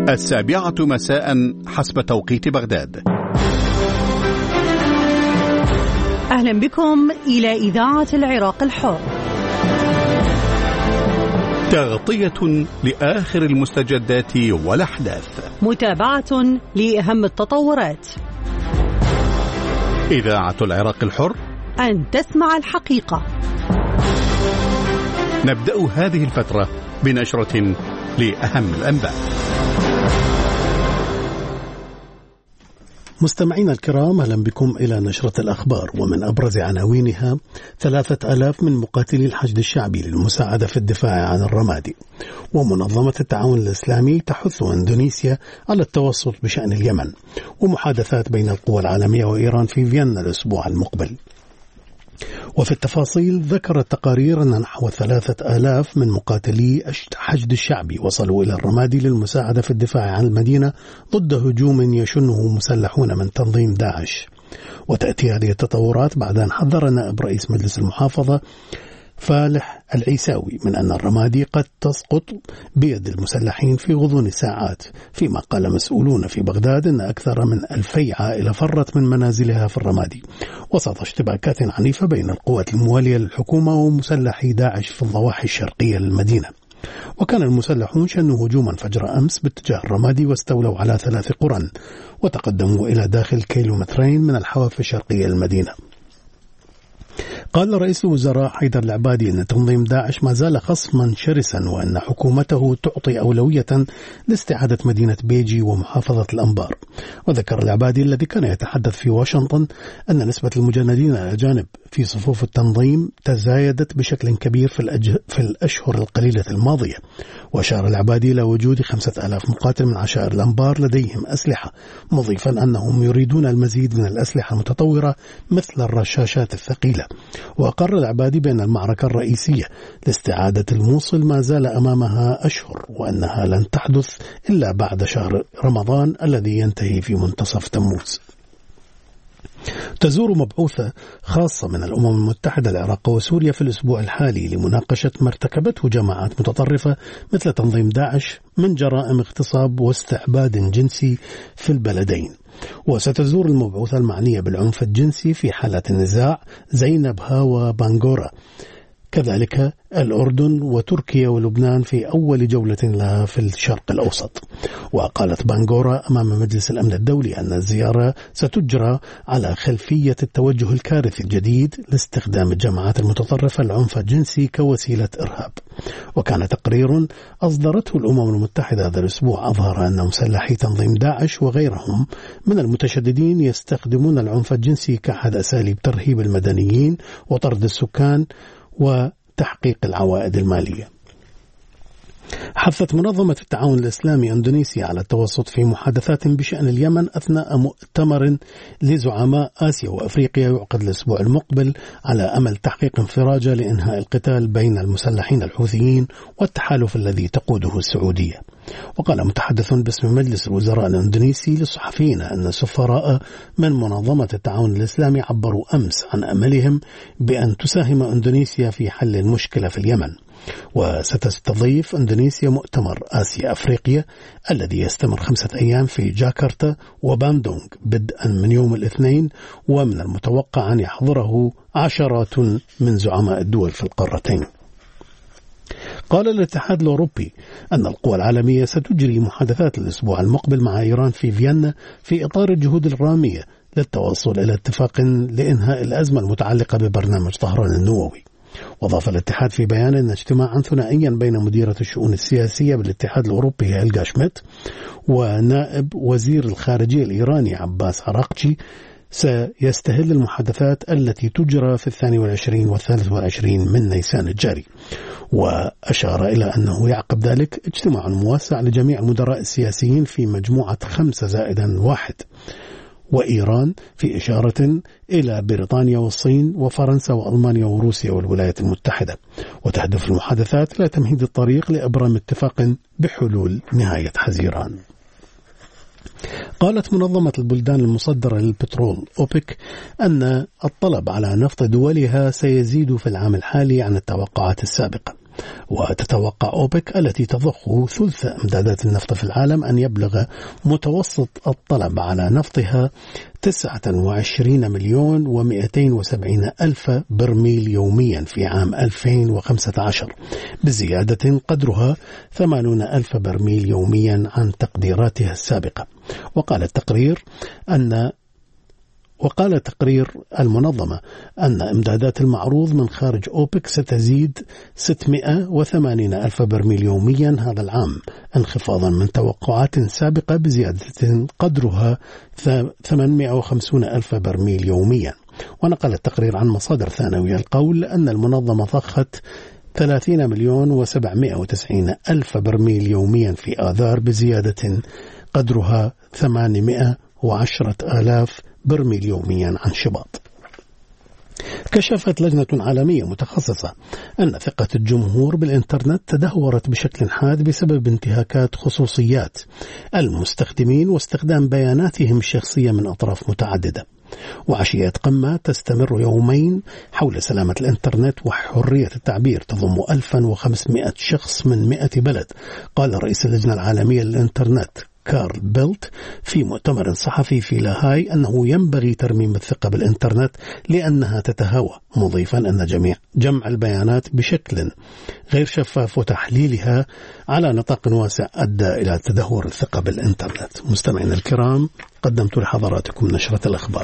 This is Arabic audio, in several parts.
7:00 مساء حسب توقيت بغداد. أهلا بكم إلى إذاعة العراق الحر. تغطية لآخر المستجدات والأحداث، متابعة لأهم التطورات. إذاعة العراق الحر، أن تسمع الحقيقة. نبدأ هذه الفترة بنشرة لأهم الأنباء. مستمعينا الكرام، أهلا بكم إلى نشرة الأخبار، ومن أبرز عناوينها 3000 من مقاتلي الحشد الشعبي للمساعدة في الدفاع عن الرمادي، ومنظمة التعاون الإسلامي تحث إندونيسيا على التوسط بشأن اليمن، ومحادثات بين القوى العالمية وإيران في فيينا الأسبوع المقبل. وفي التفاصيل، ذكرت تقارير أن نحو 3000 من مقاتلي الحشد الشعبي وصلوا إلى الرمادي للمساعدة في الدفاع عن المدينة ضد هجوم يشنه مسلحون من تنظيم داعش. وتأتي هذه التطورات بعد أن حذر نائب رئيس مجلس المحافظة فالح العيساوي من أن الرمادي قد تسقط بيد المسلحين في غضون ساعات، فيما قال مسؤولون في بغداد أن أكثر من 2000 عائلة فرت من منازلها في الرمادي وسط اشتباكات عنيفة بين القوات الموالية للحكومة ومسلحي داعش في الضواحي الشرقية للمدينة. وكان المسلحون شنوا هجوما فجر أمس باتجاه الرمادي واستولوا على 3 قرى وتقدموا إلى داخل كيلومترين من الحواف الشرقية للمدينة. قال رئيس الوزراء حيدر العبادي أن تنظيم داعش ما زال خصما شرسا، وأن حكومته تعطي أولوية لاستعادة مدينة بيجي ومحافظة الأنبار. وذكر العبادي الذي كان يتحدث في واشنطن أن نسبة المجندين الأجانب في صفوف التنظيم تزايدت بشكل كبير في الأشهر القليلة الماضية. وأشار العبادي إلى وجود 5000 مقاتل من عشائر الأنبار لديهم أسلحة، مضيفا أنهم يريدون المزيد من الأسلحة المتطورة مثل الرشاشات الثقيلة. وأقر العبادي بأن المعركة الرئيسية لاستعادة الموصل ما زال أمامها أشهر، وأنها لن تحدث إلا بعد شهر رمضان الذي ينتهي في منتصف تموز. تزور مبعوثة خاصة من الأمم المتحدة العراق وسوريا في الأسبوع الحالي لمناقشة ما ارتكبته جماعات متطرفة مثل تنظيم داعش من جرائم اغتصاب واستعباد جنسي في البلدين. وستزور المبعوثة المعنية بالعنف الجنسي في حالة النزاع زينب هاوى بانغورا، كذلك الأردن وتركيا ولبنان في أول جولة لها في الشرق الأوسط. وقالت بانغورا أمام مجلس الأمن الدولي أن الزيارة ستجرى على خلفية التوجه الكارثي الجديد لاستخدام الجماعات المتطرفة العنف الجنسي كوسيلة إرهاب. وكان تقرير أصدرته الأمم المتحدة هذا الأسبوع أظهر أن مسلحي تنظيم داعش وغيرهم من المتشددين يستخدمون العنف الجنسي كأحد أساليب ترهيب المدنيين وطرد السكان وتحقيق العوائد المالية. حثت منظمة التعاون الإسلامي إندونيسيا على التوسط في محادثات بشأن اليمن أثناء مؤتمر لزعماء آسيا وأفريقيا يعقد الأسبوع المقبل على أمل تحقيق انفراجة لإنهاء القتال بين المسلحين الحوثيين والتحالف الذي تقوده السعودية. وقال متحدث باسم مجلس الوزراء الإندونيسي للصحفيين أن سفراء من منظمة التعاون الإسلامي عبروا أمس عن أملهم بأن تساهم إندونيسيا في حل المشكلة في اليمن. وستستضيف إندونيسيا مؤتمر آسيا أفريقيا الذي يستمر 5 أيام في جاكرتا وباندونغ بدءا من يوم الاثنين، ومن المتوقع أن يحضره عشرات من زعماء الدول في القارتين. قال الاتحاد الأوروبي أن القوى العالمية ستجري محادثات الأسبوع المقبل مع إيران في فيينا في إطار الجهود الرامية للتوصل إلى اتفاق لإنهاء الأزمة المتعلقة ببرنامج طهران النووي. وضاف الاتحاد في بيان أن اجتماعا ثنائيا بين مديرة الشؤون السياسية بالاتحاد الأوروبي هيلغا شميت ونائب وزير الخارجية الإيراني عباس عراقجي سيستهل المحادثات التي تجرى في 22 و 23 من نيسان الجاري. وأشار إلى أنه يعقب ذلك اجتماع موسع لجميع المدراء السياسيين في مجموعة 5+1 وإيران، في إشارة إلى بريطانيا والصين وفرنسا وألمانيا وروسيا والولايات المتحدة. وتهدف المحادثات إلى تمهيد الطريق لإبرام اتفاق بحلول نهاية حزيران. قالت منظمة البلدان المصدرة للبترول أوبك أن الطلب على نفط دولها سيزيد في العام الحالي عن التوقعات السابقة. وتتوقع أوبك التي تضخ ثلث إمدادات النفط في العالم أن يبلغ متوسط الطلب على نفطها 29,270,000 برميل يوميا في عام 2015 بزيادة قدرها 80,000 برميل يوميا عن تقديراتها السابقة. وقال تقرير المنظمة أن إمدادات المعروض من خارج أوبك ستزيد 680,000 برميل يوميا هذا العام، انخفاضا من توقعات سابقة بزيادة قدرها 850,000 برميل يوميا. ونقل التقرير عن مصادر ثانوية القول أن المنظمة ضخت 30,790,000 برميل يوميا في آذار بزيادة قدرها 810,000 برميل يوميا عن شباط. كشفت لجنة عالمية متخصصة أن ثقة الجمهور بالإنترنت تدهورت بشكل حاد بسبب انتهاكات خصوصيات المستخدمين واستخدام بياناتهم الشخصية من أطراف متعددة. وعشية قمة تستمر يومين حول سلامة الإنترنت وحرية التعبير تضم 1500 شخص من 100 بلد. قال رئيس اللجنة العالمية للإنترنت كارل بيلت في مؤتمر صحفي في لاهاي أنه ينبغي ترميم الثقة بالإنترنت لأنها تتهاوى، مضيفا أن جمع البيانات بشكل غير شفاف وتحليلها على نطاق واسع أدى إلى تدهور الثقة بالإنترنت. مستمعينا الكرام، قدمت لحضراتكم نشرة الأخبار.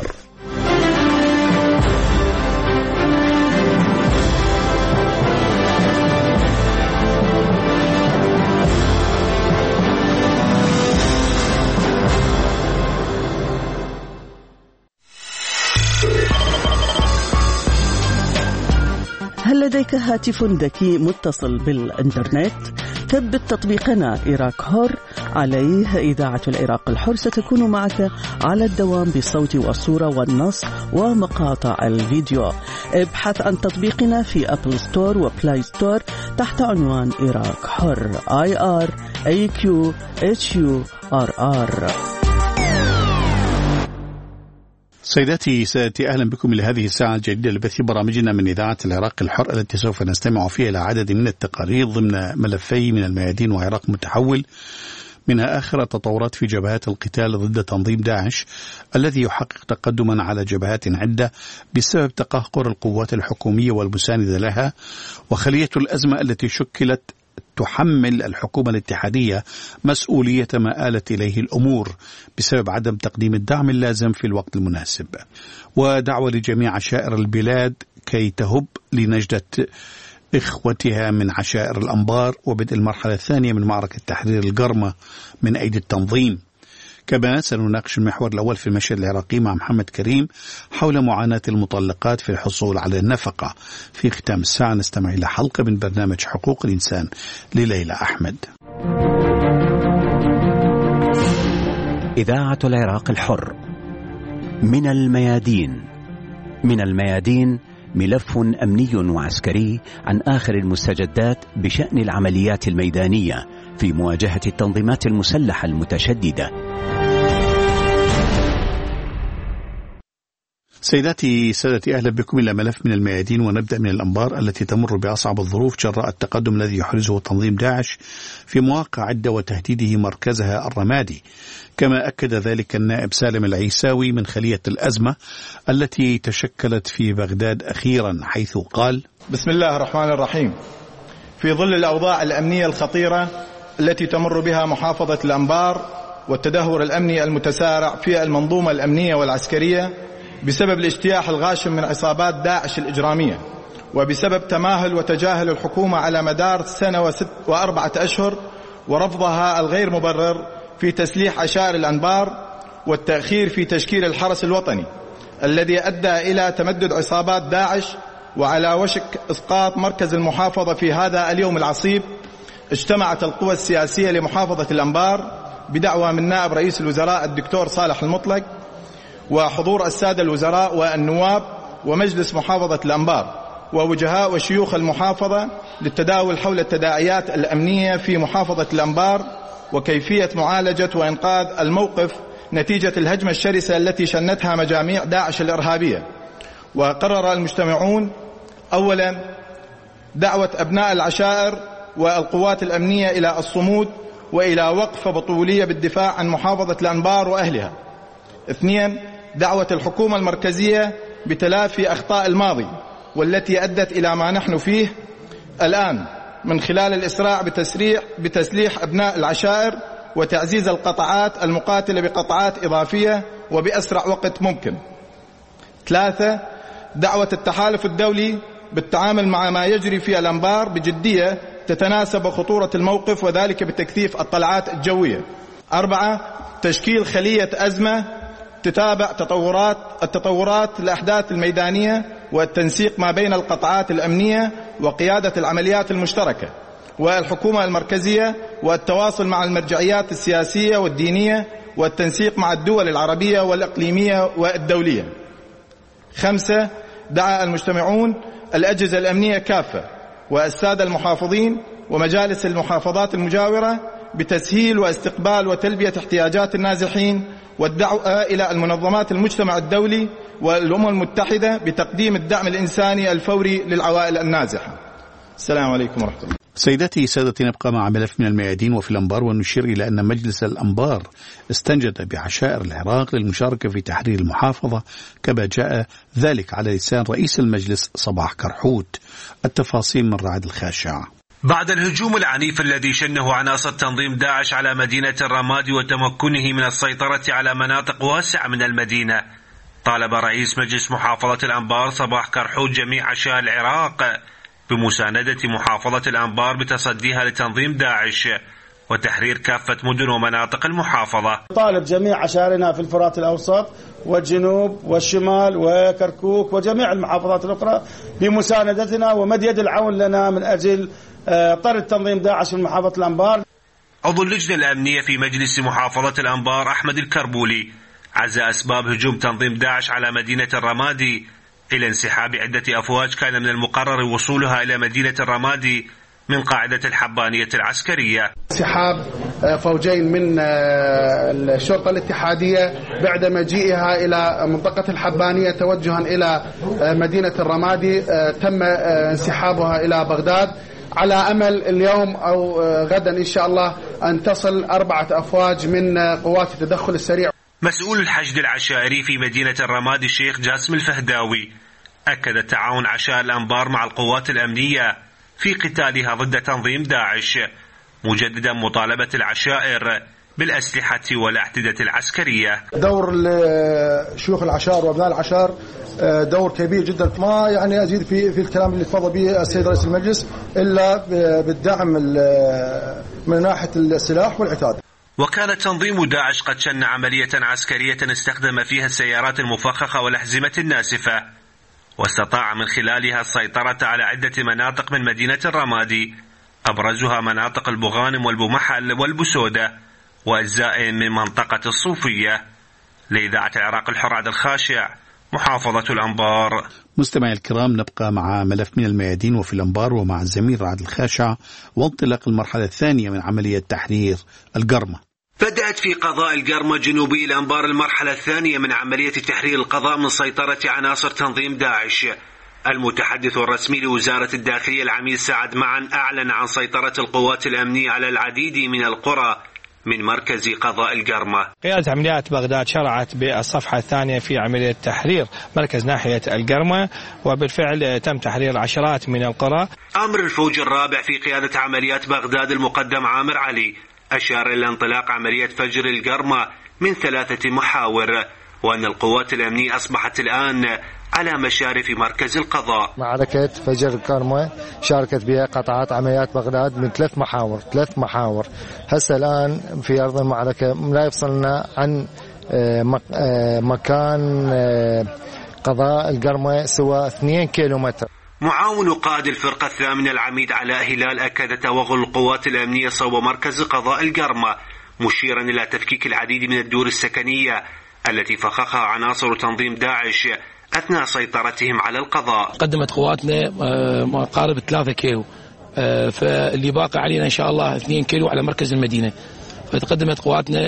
هل لديك هاتف ذكي متصل بالإنترنت؟ ثبت تطبيقنا إيراك حر، عليه إذاعة العراق الحر ستكون معك على الدوام بالصوت والصورة والنص ومقاطع الفيديو. ابحث عن تطبيقنا في أبل ستور وبلاي ستور تحت عنوان إيراك حر IRAQHURR. سيداتي سادتي، أهلا بكم لهذه الساعة الجديدة لبث برامجنا من إذاعة العراق الحر التي سوف نستمع فيها إلى عدد من التقارير ضمن ملفي من الميادين وعراق متحول، منها آخر التطورات في جبهات القتال ضد تنظيم داعش الذي يحقق تقدما على جبهات عدة بسبب تقهقر القوات الحكومية والمساندة لها، وخلية الأزمة التي شكلت تحمل الحكومة الاتحادية مسؤولية ما آلت إليه الأمور بسبب عدم تقديم الدعم اللازم في الوقت المناسب، ودعوة لجميع عشائر البلاد كي تهب لنجدة إخوتها من عشائر الأنبار وبدء المرحلة الثانية من معركة تحرير القرمة من أيدي التنظيم. كما سنناقش المحور الأول في المشهد العراقي مع محمد كريم حول معاناة المطلقات في الحصول على النفقة. في ختام الساعة نستمع إلى حلقة من برنامج حقوق الإنسان لليلى أحمد. إذاعة العراق الحر من الميادين. من الميادين ملف أمني وعسكري عن آخر المستجدات بشأن العمليات الميدانية في مواجهة التنظيمات المسلحة المتشددة. سيداتي سادتي، أهلا بكم إلى ملف من الميادين، ونبدأ من الأنبار التي تمر بأصعب الظروف جراء التقدم الذي يحرزه تنظيم داعش في مواقع عدة وتهديده مركزها الرمادي. كما أكد ذلك النائب سالم العيساوي من خلية الأزمة التي تشكلت في بغداد أخيرا، حيث قال: بسم الله الرحمن الرحيم. في ظل الأوضاع الأمنية الخطيرة التي تمر بها محافظة الأنبار والتدهور الأمني المتسارع في المنظومة الأمنية والعسكرية بسبب الاجتياح الغاشم من عصابات داعش الإجرامية، وبسبب تماهل وتجاهل الحكومة على مدار 1 و4 أشهر ورفضها الغير مبرر في تسليح عشائر الأنبار والتأخير في تشكيل الحرس الوطني الذي أدى إلى تمدد عصابات داعش وعلى وشك إسقاط مركز المحافظة في هذا اليوم العصيب، اجتمعت القوى السياسية لمحافظة الأنبار بدعوة من نائب رئيس الوزراء الدكتور صالح المطلق وحضور السادة الوزراء والنواب ومجلس محافظة الأنبار ووجهاء وشيوخ المحافظة للتداول حول التداعيات الأمنية في محافظة الأنبار وكيفية معالجة وإنقاذ الموقف نتيجة الهجمة الشرسة التي شنتها مجاميع داعش الإرهابية. وقرر المجتمعون أولا دعوة أبناء العشائر والقوات الأمنية إلى الصمود وإلى وقفة بطولية بالدفاع عن محافظة الأنبار وأهلها. 2. دعوة الحكومة المركزية بتلافي أخطاء الماضي والتي أدت إلى ما نحن فيه الآن من خلال الإسراع بتسليح أبناء العشائر وتعزيز القطاعات المقاتلة بقطاعات إضافية وبأسرع وقت ممكن. 3. دعوة التحالف الدولي بالتعامل مع ما يجري في الأنبار بجدية تتناسب خطورة الموقف وذلك بتكثيف الطلعات الجوية. 4. تشكيل خلية أزمة تتابع التطورات الأحداث الميدانية والتنسيق ما بين القطاعات الأمنية وقيادة العمليات المشتركة والحكومة المركزية والتواصل مع المرجعيات السياسية والدينية والتنسيق مع الدول العربية والإقليمية والدولية. 5. دعا المجتمعون الأجهزة الأمنية كافة والسادة المحافظين ومجالس المحافظات المجاورة بتسهيل واستقبال وتلبية احتياجات النازحين والدعوة إلى المنظمات المجتمع الدولي والأمم المتحدة بتقديم الدعم الإنساني الفوري للعوائل النازحة. السلام عليكم ورحمة الله. سيداتي سادتي، نبقى مع ملف من الميادين وفي الأنبار، ونشير إلى أن مجلس الأنبار استنجد بعشائر العراق للمشاركة في تحرير المحافظة كما جاء ذلك على لسان رئيس المجلس صباح كرحوت. التفاصيل من رعد الخاشع. بعد الهجوم العنيف الذي شنه عناصر تنظيم داعش على مدينة الرمادي وتمكنه من السيطرة على مناطق واسعة من المدينة، طالب رئيس مجلس محافظة الأنبار صباح كرحوت جميع عشائر العراق بمساندة محافظة الأنبار بتصديها لتنظيم داعش وتحرير كافة مدن ومناطق المحافظة. طالب جميع عشائرنا في الفرات الأوسط والجنوب والشمال وكركوك وجميع المحافظات الأخرى بمساندتنا ومد يد العون لنا من أجل طرد تنظيم داعش في محافظة الأنبار. عضو اللجنة الأمنية في مجلس محافظة الأنبار أحمد الكربولي عزى أسباب هجوم تنظيم داعش على مدينة الرمادي إلى انسحاب عدة أفواج كان من المقرر وصولها إلى مدينة الرمادي من قاعدة الحبانية العسكرية. انسحاب فوجين من الشرطة الاتحادية بعد مجيئها إلى منطقة الحبانية توجها إلى مدينة الرمادي، تم انسحابها إلى بغداد على أمل اليوم أو غدا إن شاء الله أن تصل 4 أفواج من قوات التدخل السريع. مسؤول الحشد العشائري في مدينة الرمادي الشيخ جاسم الفهداوي أكد تعاون عشائر الأنبار مع القوات الأمنية في قتالها ضد تنظيم داعش، مجددا مطالبة العشائر بالأسلحة والاعتدة العسكرية. دور شيوخ العشائر وأبناء العشائر دور كبير جدا، ما يعني أزيد في الكلام اللي تفضل به السيد رئيس المجلس إلا بالدعم من ناحية السلاح والعتاد. وكان تنظيم داعش قد شن عملية عسكرية استخدم فيها السيارات المفخخة والأحزمة الناسفة، واستطاع من خلالها السيطرة على عدة مناطق من مدينة الرمادي، أبرزها مناطق البغانم والبومحل والبسودة وأجزاء من منطقة الصوفية. لإذاعة العراق الحر عبد الخاشع، محافظة الأنبار. مستمعي الكرام، نبقى مع ملف من الميادين وفي الأنبار ومع الزميل رعد الخاشع وانطلاق المرحلة الثانية من عملية تحرير القرمة. بدأت في قضاء القرمة جنوبي الأنبار المرحلة الثانية من عملية تحرير القضاء من سيطرة عناصر تنظيم داعش. المتحدث الرسمي لوزارة الداخلية العميد سعد معن أعلن عن سيطرة القوات الأمنية على العديد من القرى من مركز قضاء القرمة. قيادة عمليات بغداد شرعت بالصفحة الثانية في عملية تحرير مركز ناحية القرمة، وبالفعل تم تحرير عشرات من القرى. أمر الفوج الرابع في قيادة عمليات بغداد المقدم عامر علي أشار إلى انطلاق عملية فجر القرمة من 3 محاور، وأن القوات الأمنية أصبحت الآن على مشارف مركز القضاء. معركة فجر القرمة شاركت بها قطاعات عمليات بغداد من 3 محاور. هسه الآن في أرض المعركة لا يفصلنا عن مكان قضاء القرمة سوى 2 كيلومتر. معاون قائد الفرقة الثامنة العميد علاء هلال أكد توغل القوات الأمنية صوب مركز قضاء القرمة، مشيرا إلى تفكيك العديد من الدور السكنية التي فخخها عناصر تنظيم داعش أثناء سيطرتهم على القضاء. قدمت قواتنا ما قارب 3 كيلو، فاللي باقي علينا إن شاء الله 2 كيلو على مركز المدينة. فتقدمت قواتنا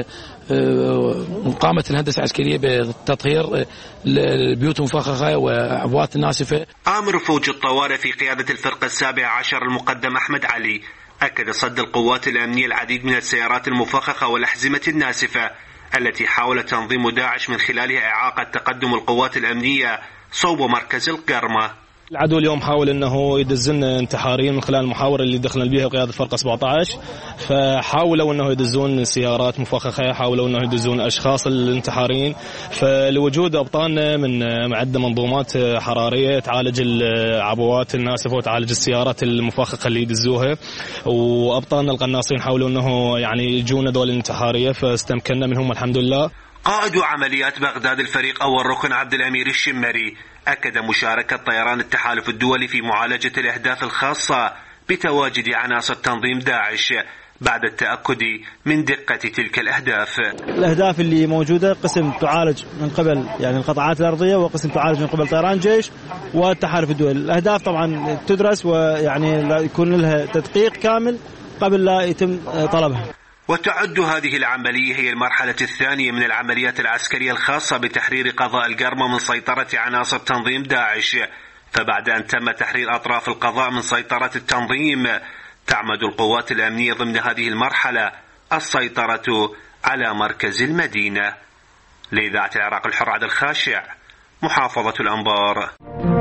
مقامة الهندسة العسكرية بتطهير البيوت المفخخة وعبوات الناسفة. آمر فوج الطوارئ في قيادة الفرقة 17 المقدم أحمد علي أكد صد القوات الأمنية العديد من السيارات المفخخة والأحزمة الناسفة التي حاول تنظيم داعش من خلالها إعاقة تقدم القوات الأمنية صوب مركز القرمة. العدو اليوم حاول انه يدزن انتحاريين من خلال المحاور اللي دخلنا بها قياده الفرقه 17، فحاولوا انه يدزون سيارات مفخخه، حاولوا انه يدزون اشخاص الانتحاريين، فلوجود ابطالنا من معده منظومات حراريه تعالج العبوات الناسفه وتعالج السيارات المفخخه اللي يدزوها، وابطالنا القناصين حاولوا انه يعني يجون دول الانتحاريه فاستمكنا منهم الحمد لله. قائد عمليات بغداد الفريق أول ركن عبد الأمير الشمري أكد مشاركة طيران التحالف الدولي في معالجة الأهداف الخاصة بتواجد عناصر تنظيم داعش بعد التأكد من دقة تلك الأهداف. الأهداف اللي موجودة قسم تعالج من قبل يعني القطاعات الأرضية، وقسم تعالج من قبل طيران جيش والتحالف الدولي. الأهداف طبعا تدرس ويعني يكون لها تدقيق كامل قبل لا يتم طلبها. وتعد هذه العملية هي المرحلة الثانية من العمليات العسكرية الخاصة بتحرير قضاء القرمة من سيطرة عناصر تنظيم داعش، فبعد أن تم تحرير أطراف القضاء من سيطرة التنظيم تعمد القوات الأمنية ضمن هذه المرحلة السيطرة على مركز المدينة. لإذاعة العراق الحر عبد الخاشع، محافظة الأنبار.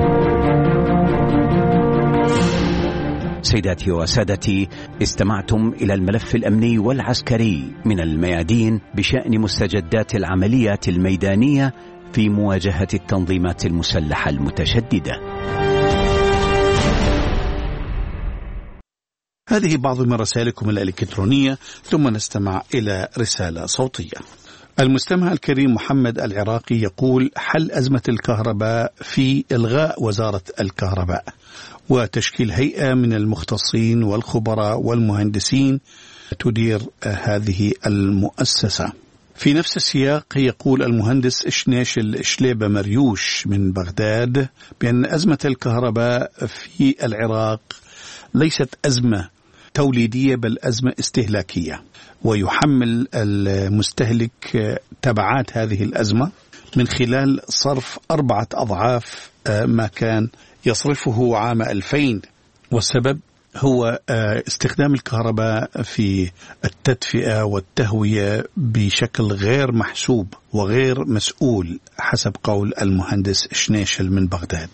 سيداتي وسادتي، استمعتم إلى الملف الأمني والعسكري من الميادين بشأن مستجدات العمليات الميدانية في مواجهة التنظيمات المسلحة المتشددة. هذه بعض من رسائلكم الإلكترونية، ثم نستمع إلى رسالة صوتية. المستمع الكريم محمد العراقي يقول: حل أزمة الكهرباء في إلغاء وزارة الكهرباء وتشكيل هيئة من المختصين والخبراء والمهندسين تدير هذه المؤسسة. في نفس السياق يقول المهندس إشناشل شليبة مريوش من بغداد بأن أزمة الكهرباء في العراق ليست أزمة توليدية بل أزمة استهلاكية، ويحمل المستهلك تبعات هذه الأزمة من خلال صرف 4 أضعاف ما كان يصرفه عام 2000، والسبب هو استخدام الكهرباء في التدفئة والتهوية بشكل غير محسوب وغير مسؤول حسب قول المهندس شنيشل من بغداد.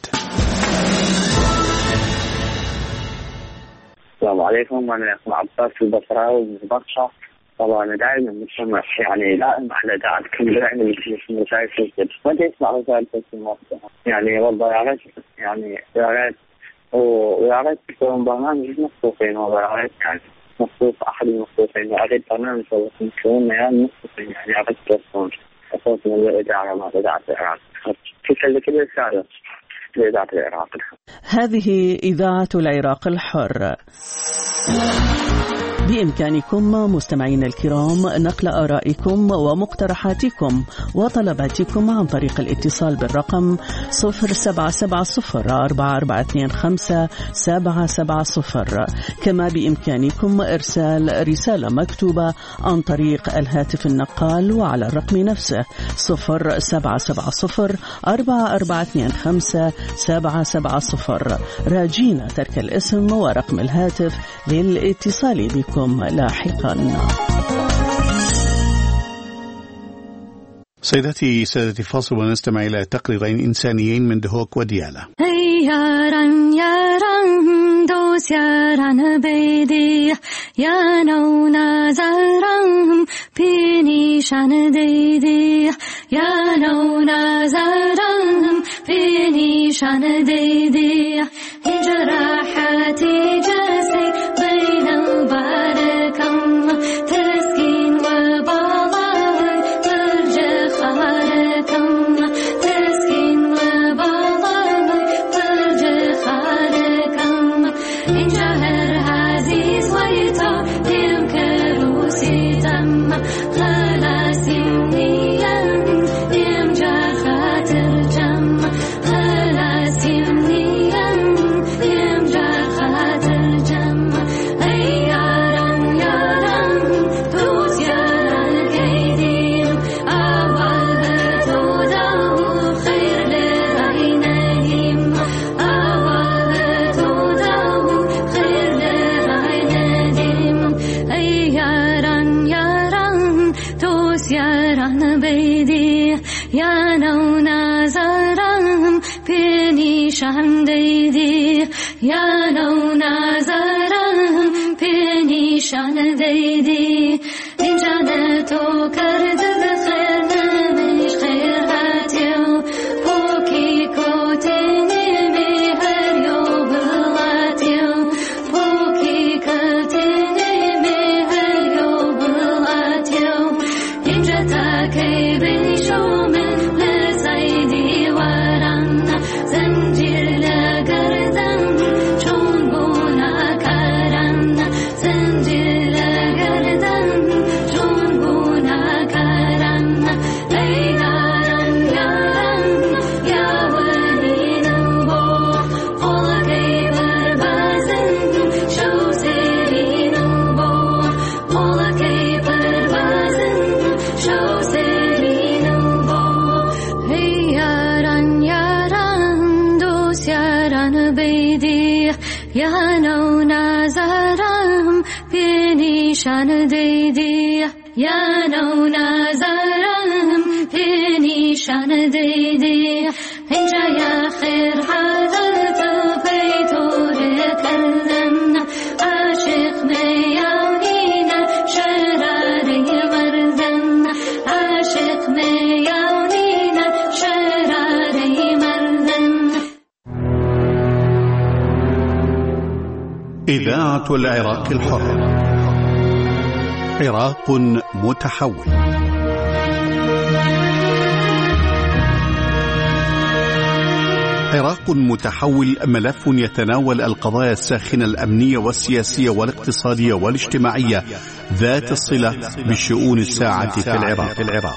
السلام عليكم، أنا اسمي عباس البصراوي من بطشة. طبعا دائما نسمع يعني دائما على داعم كل يعمل في رسائل فيسبوك، ما يسمع رسائل فيسبوك يعني والله يا ريت يعني يا ريت ويا ريت يكون برنامج مخصوصين، والله يا ريت يعني مخصوص أحد المخصوصين، يا ريت برنامج يكون يعني مخصوصين، يعني يا ريت توصلون خصوصا من الإدارة ما إدارة العراق كل رسالة لإدارة العراق. هذه إذاعة العراق الحر. بإمكانكم مستمعين الكرام نقل آرائكم ومقترحاتكم وطلباتكم عن طريق الاتصال بالرقم 077044257770. كما بإمكانكم إرسال رسالة مكتوبة عن طريق الهاتف النقال وعلى الرقم نفسه 077044257770. راجين ترك الاسم ورقم الهاتف للاتصال بكم لاحقا. سيداتي سادتي، فاصل ونستمع إلى تقريرين إنسانيين من دهوك وديالة. دوس ياران بيدي يا نونا زرم بيني شان ديدي يا نونا زرم بيني شان ديدي جراحاتي جسي بين الباركم تسكين وبالغ ترجع خاركم تسكين وبالغ ترجع خاركم إن جهر عزيز ويتا تم كروسي تم خلاص إني yaran beydi yana nazaram beni şandeydi yana nazaram beni şandeydi dinjane to kardı khairnemiş khairatiu poki kotini mi her yo bulatiu poki kotini mi her yo bulatiu dinjata kay beni şomen le saydi waranna zanjirle gardan çoğuna karanna zanjirle gardan çoğuna karanna leydaran yaran ya velinin bo ola kaybar bazın şov serinin bo ola kaybar bazın şov serinin bo hey yaran yaran dost yaran beydi yana nazaram beni şan deydi yana nazaram beni şan deydi inca ya khair hazartu beytur kallem aşık meyavnina şerari mardem aşık meyavnina şerari mardem. إذاعة العراق الحر. عراق متحول. عراق متحول ملف يتناول القضايا الساخنة الأمنية والسياسية والاقتصادية والاجتماعية ذات الصلة بالشؤون الساعة في العراق.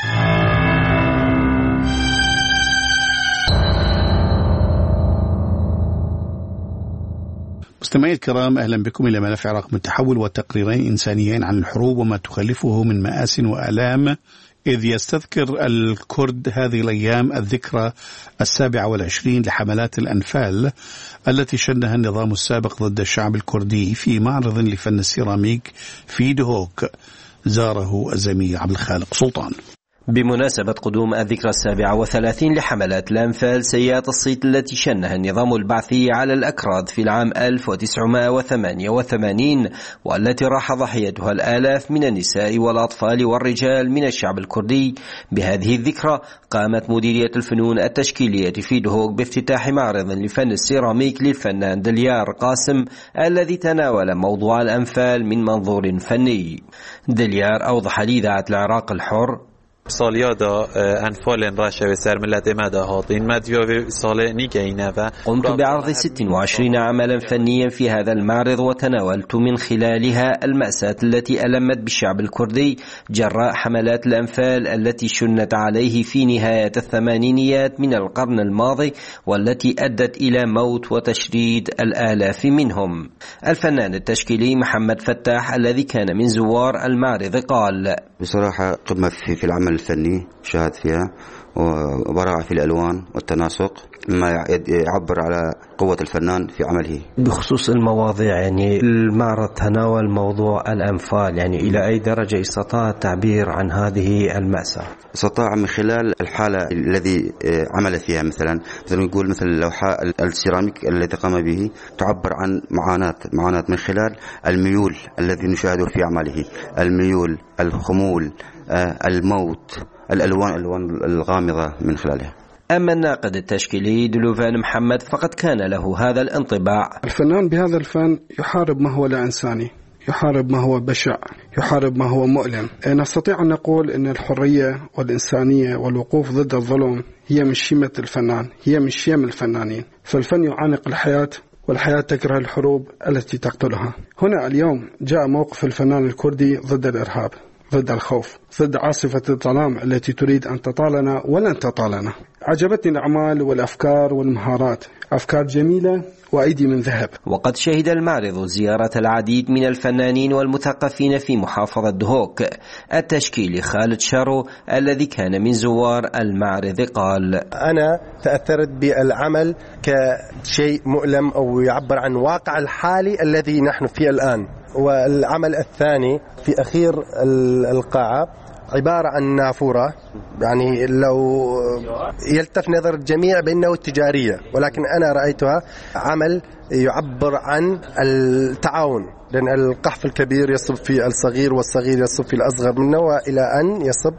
مستمعي الكرام، أهلا بكم إلى ملف عراق متحول وتقريرين إنسانيين عن الحروب وما تخلفه من مآسٍ وآلام، إذ يستذكر الكرد هذه الأيام الذكرى 27 لحملات الأنفال التي شنها النظام السابق ضد الشعب الكردي في معرض لفن السيراميك في دهوك زاره الزميل عبد الخالق سلطان. بمناسبة قدوم الذكرى 37 لحملات الأنفال سيئات الصيت التي شنها النظام البعثي على الأكراد في العام 1988 والتي راح ضحيتها الآلاف من النساء والأطفال والرجال من الشعب الكردي، بهذه الذكرى قامت مديرية الفنون التشكيلية في دهوك بافتتاح معرض لفن السيراميك للفنان دليار قاسم الذي تناول موضوع الأنفال من منظور فني. دليار أوضح لإذاعة العراق الحر: ساليادا أنفال راشة وسر ملت ماذا هاتين مديو سال نيجينا. قمت بعرض 26 عملا فنيا في هذا المعرض، وتناولت من خلالها المأساة التي ألمت بالشعب الكردي جراء حملات الأنفال التي شنت عليه في نهاية الثمانينيات من القرن الماضي، والتي أدت إلى موت وتشريد الآلاف منهم. الفنان التشكيلي محمد فتاح الذي كان من زوار المعرض قال: بصراحة قمة في العمل الفني شاهد فيها وبراعة في الألوان والتناسق مما يعبر على قوة الفنان في عمله. بخصوص المواضيع، يعني المعرض تناول موضوع الأنفال، يعني إلى أي درجة استطاع التعبير عن هذه المأساة؟ استطاع من خلال الحالة الذي عمل فيها، مثلا نقول مثل اللوحة السيراميك التي قام به تعبر عن معاناة من خلال الميول الذي نشاهده في أعماله، الميول، الخمول، الموت، الألوان الغامضة من خلالها. أما الناقد التشكيلي دلوفان محمد فقد كان له هذا الانطباع: الفنان بهذا الفن يحارب ما هو لا إنساني، يحارب ما هو بشع، يحارب ما هو مؤلم. نستطيع أن نقول أن الحرية والإنسانية والوقوف ضد الظلم هي من شيمة الفنان، هي من شيم الفنانين. فالفن يعانق الحياة، والحياة تكره الحروب التي تقتلها. هنا اليوم جاء موقف الفنان الكردي ضد الإرهاب، ضد الخوف، ضد عاصفة الظلام التي تريد أن تطالنا ولن تطالنا. عجبتني الأعمال والأفكار والمهارات، أفكار جميلة وأيدي من ذهب. وقد شهد المعرض زيارة العديد من الفنانين والمثقفين في محافظة دهوك. التشكيلي خالد شارو الذي كان من زوار المعرض قال: أنا تأثرت بالعمل كشيء مؤلم أو يعبر عن واقع الحالي الذي نحن فيه الآن، والعمل الثاني في أخير القاعة عبارة عن نافورة، يعني لو يلتف نظر الجميع بأنه تجارية، ولكن أنا رأيتها عمل يعبر عن التعاون، لأن القحف الكبير يصب في الصغير والصغير يصب في الأصغر منه، وإلى أن يصب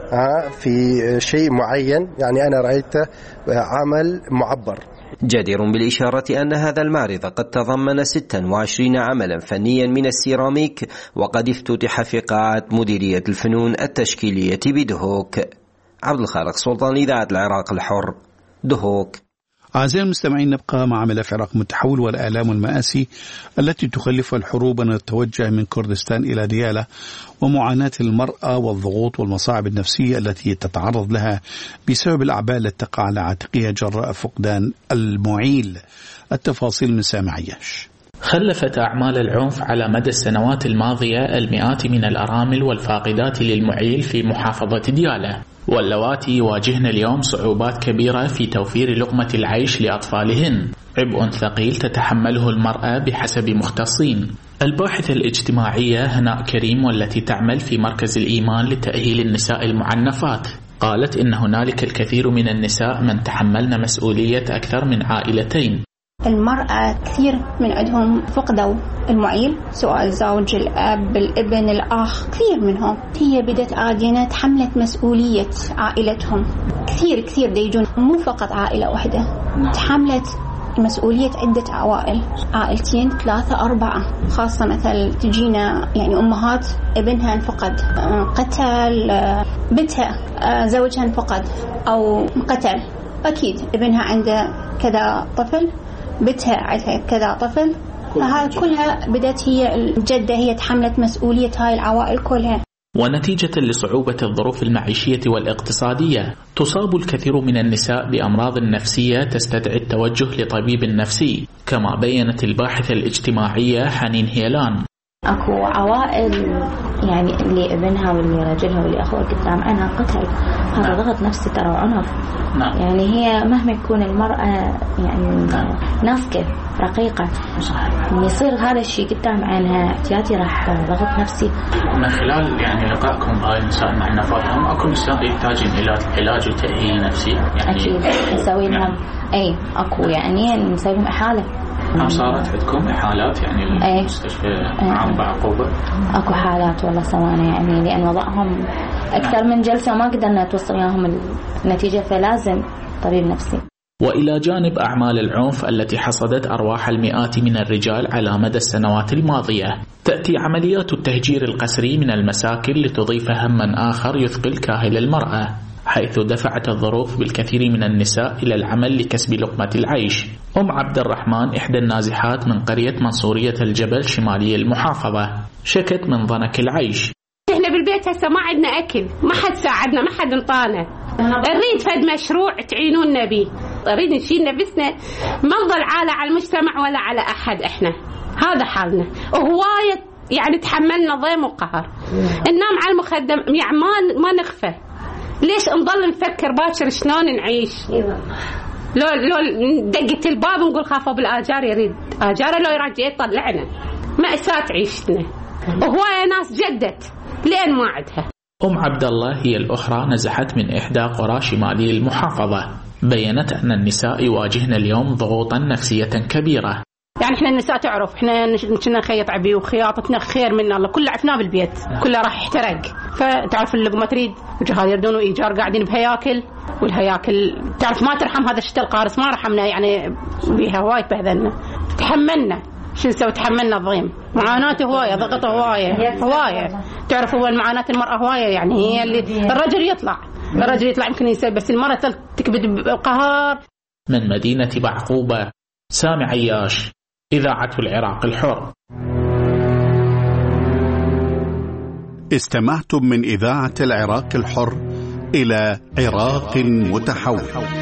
في شيء معين. يعني أنا رأيته عمل معبر. جدير بالإشارة أن هذا المعرض قد تضمن 26 عملا فنيا من السيراميك، وقد افتتح في قاعة مديرية الفنون التشكيلية بدهوك. عبد الخالق سلطان، إذاعة العراق الحر، دهوك. أعزائي المستمعين، نبقى مع ملف العراق المتحول والآلام والمآسي التي تخلفها الحروب أن تتوجه من كردستان إلى ديالى، ومعاناة المرأة والضغوط والمصاعب النفسية التي تتعرض لها بسبب الأعباء التي تقع على عاتقها جراء فقدان المعيل. التفاصيل من سامع عياش. خلفت أعمال العنف على مدى السنوات الماضية المئات من الأرامل والفاقدات للمعيل في محافظة ديالى، واللواتي يواجهن اليوم صعوبات كبيرة في توفير لقمة العيش لأطفالهن، عبء ثقيل تتحمله المرأة بحسب مختصين. الباحثة الاجتماعية هناء كريم، والتي تعمل في مركز الإيمان لتأهيل النساء المعنفات، قالت إن هنالك الكثير من النساء من تحملن مسؤولية أكثر من عائلتين. المرأة كثير من عندهم فقدوا المعيل، سواء الزوج، الأب، الابن، الأخ، كثير منهم. هي بدت عادينة تحملت مسؤولية عائلتهم، كثير ديجون، مو فقط عائلة واحدة، تحملت مسؤولية عدة عوائل، عائلتين، 3، 4، خاصة مثل تجينا يعني أمهات ابنها انفقد، قتل بنتها، زوجها انفقد أو قتل، أكيد ابنها عنده كذا طفل، بنتها عندها كذا طفل، فهذا كلها بدأت هي الجدة هي تحملت مسؤولية هاي العوائل كلها. ونتيجة لصعوبة الظروف المعيشية والاقتصادية، تصاب الكثير من النساء بأمراض نفسية تستدعي التوجه لطبيب نفسي، كما بيّنت الباحثة الاجتماعية حنين هيلان. أكو عوائل يعني اللي ابنها واللي رجلها واللي أخوها قدام عينها قتل، هذا ضغط نفسي ترى وعنف. يعني هي مهما يكون المرأة يعني ناسكة رقيقة، يعني يصير هذا الشيء قدام عينها احتياطي راح ضغط نفسي. من خلال يعني لقائكم بهاي النساء المعنفات، هم أكو نساء يحتاجين إلى علاج وتأهيل نفسي؟ يعني أكيد نسوي لهم أكو يعني نسوي لهم إحالة. صارت عندكم حالات يعني المستشفى عام بعقوبة؟ اكو حالات والله سوانا، يعني لأن وضعهم أكثر من جلسة ما قدرنا توصل لهم النتيجة، فلازم طبيب نفسي. وإلى جانب أعمال العنف التي حصدت أرواح المئات من الرجال على مدى السنوات الماضية، تأتي عمليات التهجير القسري من المساكن لتضيف هما آخر يثقل كاهل المرأة، حيث دفعت الظروف بالكثير من النساء إلى العمل لكسب لقمة العيش. عبد الرحمن، إحدى النازحات من قرية منصورية الجبل شمالي المحافظة، شكت من ضنك العيش. إحنا بالبيت هسه ما عندنا أكل، ما حد ساعدنا، ما حد انطانا، نريد فد مشروع تعينونا به، نريد نشيل نفسنا، ما نضل عالة على المجتمع ولا على أحد. إحنا هذا حالنا، وهواية يعني تحملنا ضيم وقهر، ننام على المخدم، يعني ما نخفى. ليش نضل نفكر باكر شلون نعيش؟ لو دقت الباب ونقول خافوا بالآجار، يريد آجاره لو يرجع يطلعنا، مأساة عيشتنا. وهواية ناس جدت لين ما عدها. عبد الله هي الأخرى، نزحت من إحدى قرى شمالي المحافظة، بيّنت أن النساء يواجهن اليوم ضغوطا نفسية كبيرة. يعني احنا النساء تعرف احنا كنا نخيط عبي وخياطتنا خير من الله، كله عفناه بالبيت، كله راح يحترق. فتعرف اللقمة تريد وجهال يردون وإيجار قاعدين بهياكل، والهياكل تعرف ما ترحم. هذا الشتاء القارس ما رحمنا، يعني بيها هواي بهذلنا، تحملنا. شو نسوي؟ تحملنا الضيم، معاناة هواية، ضغط هواية. تعرف هو المعاناة المرأة هواية، يعني هي اللي الرجل يطلع يمكن يسوي، بس المرأة تكبد بقهار. من مدينة بعقوبة، سامع عياش، إذاعة العراق الحر. استمعتم من إذاعة العراق الحر إلى عراق متحول.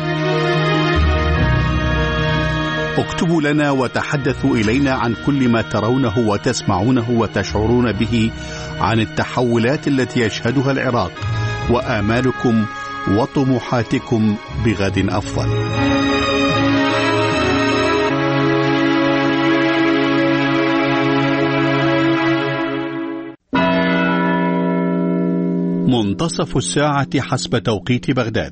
اكتبوا لنا وتحدثوا إلينا عن كل ما ترونه وتسمعونه وتشعرون به عن التحولات التي يشهدها العراق، وآمالكم وطموحاتكم بغد أفضل. منتصف الساعة حسب توقيت بغداد.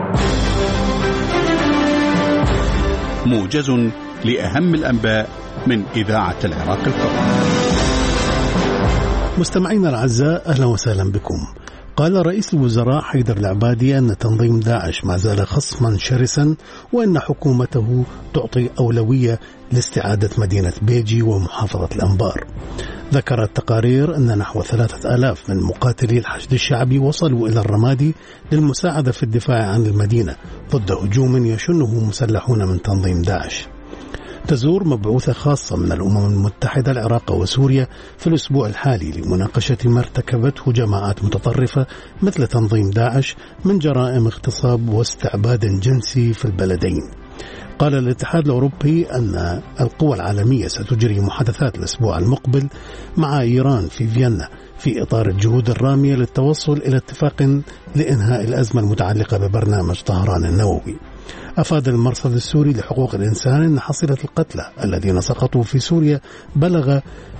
موجز لأهم الأنباء من إذاعة العراق الحر. مستمعينا الأعزاء، أهلا وسهلا بكم. قال رئيس الوزراء حيدر العبادي أن تنظيم داعش ما زال خصما شرسا، وأن حكومته تعطي أولوية لاستعادة مدينة بيجي ومحافظة الأنبار. ذكرت التقارير أن نحو 3000 من مقاتلي الحشد الشعبي وصلوا إلى الرمادي للمساعدة في الدفاع عن المدينة ضد هجوم يشنه مسلحون من تنظيم داعش. تزور مبعوثة خاصة من الأمم المتحدة العراق وسوريا في الأسبوع الحالي لمناقشة ما ارتكبته جماعات متطرفة مثل تنظيم داعش من جرائم اغتصاب واستعباد جنسي في البلدين. قال الاتحاد الأوروبي أن القوى العالمية ستجري محادثات الأسبوع المقبل مع إيران في فيينا في إطار الجهود الرامية للتوصل إلى اتفاق لإنهاء الأزمة المتعلقة ببرنامج طهران النووي. أفاد المرصد السوري لحقوق الإنسان أن حصيلة القتلى الذين سقطوا في سوريا بلغ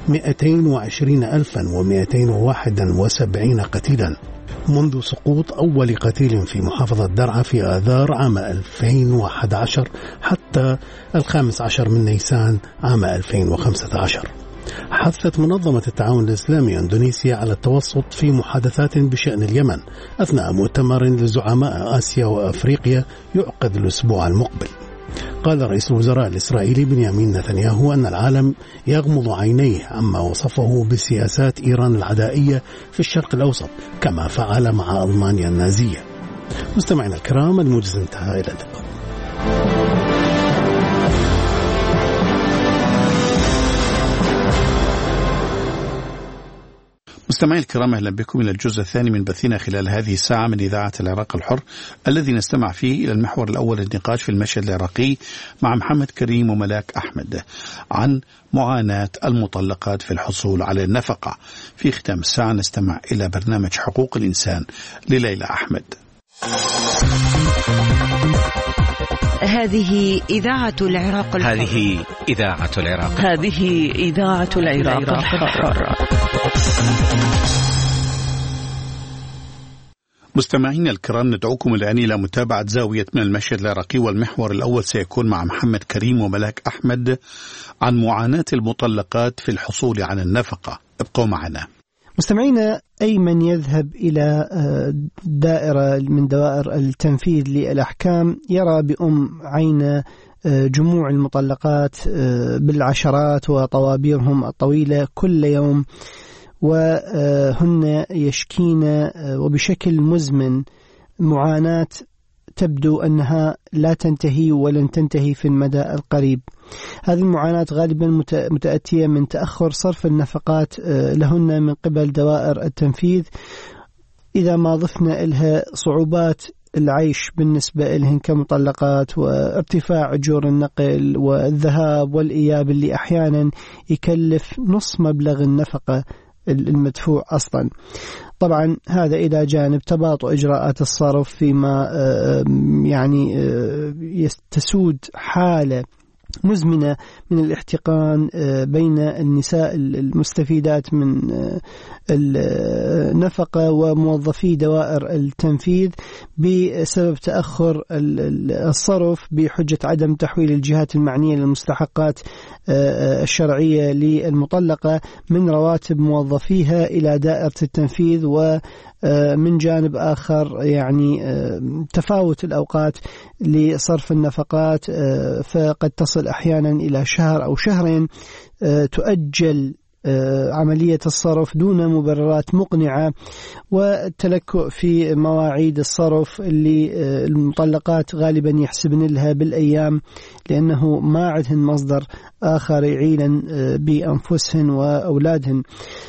220,271 قتيلا منذ سقوط أول قتيل في محافظة درعا في آذار عام 2011 حتى 15 من نيسان عام 2015. حثت منظمة التعاون الإسلامي إندونيسيا على التوسط في محادثات بشأن اليمن أثناء مؤتمر لزعماء آسيا وأفريقيا يعقد الأسبوع المقبل. قال رئيس الوزراء الإسرائيلي بنيامين نتنياهو أن العالم يغمض عينيه عما وصفه بسياسات إيران العدائية في الشرق الأوسط كما فعل مع ألمانيا النازية. مستمعينا الكرام، الموجز انتهى، إلى اللقاء. مستمعي الكرام، أهلا بكم إلى الجزء الثاني من بثنا خلال هذه الساعة من إذاعة العراق الحر، الذي نستمع فيه إلى المحور الأول للنقاش في المشهد العراقي مع محمد كريم وملاك أحمد عن معاناة المطلقات في الحصول على النفقة. في ختام الساعة نستمع إلى برنامج حقوق الإنسان لليلى أحمد. هذه إذاعة العراق الحر. هذه إذاعة العراق. هذه إذاعة العراق الحر. مستمعينا الكرام، ندعوكم الآن إلى متابعة زاوية من المشهد العراقي، والمحور الأول سيكون مع محمد كريم وملاك أحمد عن معاناة المطلقات في الحصول على النفقة. ابقوا معنا. مستمعينا، أي من يذهب إلى دائرة من دوائر التنفيذ للأحكام يرى بأم عين جموع المطلقات بالعشرات وطوابيرهم الطويلة كل يوم، وهن يشكين وبشكل مزمن معاناة تبدو أنها لا تنتهي ولن تنتهي في المدى القريب. هذه المعاناة غالبا متأتية من تأخر صرف النفقات لهن من قبل دوائر التنفيذ، إذا ما ضفنا إلها صعوبات العيش بالنسبة إلهن كمطلقات وارتفاع أجور النقل والذهاب والإياب اللي أحيانا يكلف نصف مبلغ النفقة المدفوع أصلا. طبعا هذا إلى جانب تباطؤ إجراءات الصرف، فيما يعني تسود حالة مزمنة من الاحتقان بين النساء المستفيدات من النفقة وموظفي دوائر التنفيذ بسبب تأخر الصرف بحجة عدم تحويل الجهات المعنية للمستحقات الشرعية للمطلقة من رواتب موظفيها إلى دائرة التنفيذ، ومن جانب آخر يعني تفاوت الأوقات لصرف النفقات، فقد تصل أحيانا إلى شهر أو شهرين تؤجل عملية الصرف دون مبررات مقنعة، والتلكؤ في مواعيد الصرف اللي المطلقات غالبا يحسبن لها بالأيام لأنه ما عندهن مصدر آخر يعيلن بأنفسهن وأولادهن.